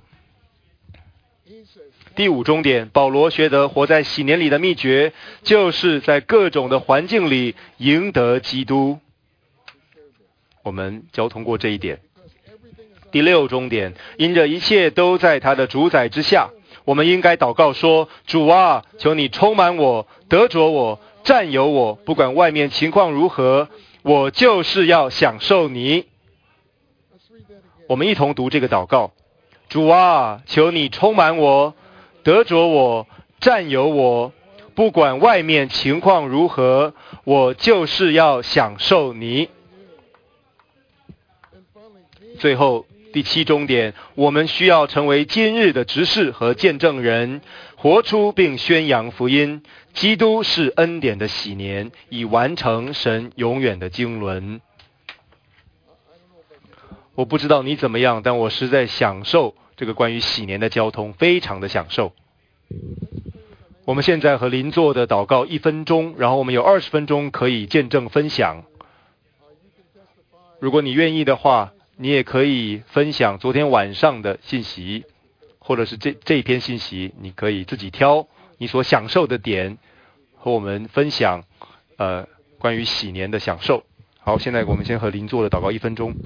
第5重点，保罗学得活在喜年里的秘诀，就是在各种的环境里赢得基督。我们交通过这一点。第6重点，因着一切都在他的主宰之下，我们应该祷告说，主啊，求你充满我，得着我，占有我，不管外面情况如何，我就是要享受你。我们一同读这个祷告，主啊，求你充满我，得着我，占有我，不管外面情况如何，我就是要享受你。最后第7重点，我们需要成为今日的执事和见证人，活出并宣扬福音。基督是恩典的喜年，以完成神永远的经纶。我不知道你怎么样，但我实在享受这个关于喜年的交通，非常的享受。我们现在和邻座的祷告1分钟，然后我们有20分钟可以见证分享。如果你愿意的话，你也可以分享昨天晚上的信息，或者是这一篇信息，你可以自己挑你所享受的点，和我们分享关于喜年的享受。好，现在我们先和邻座的祷告1分钟。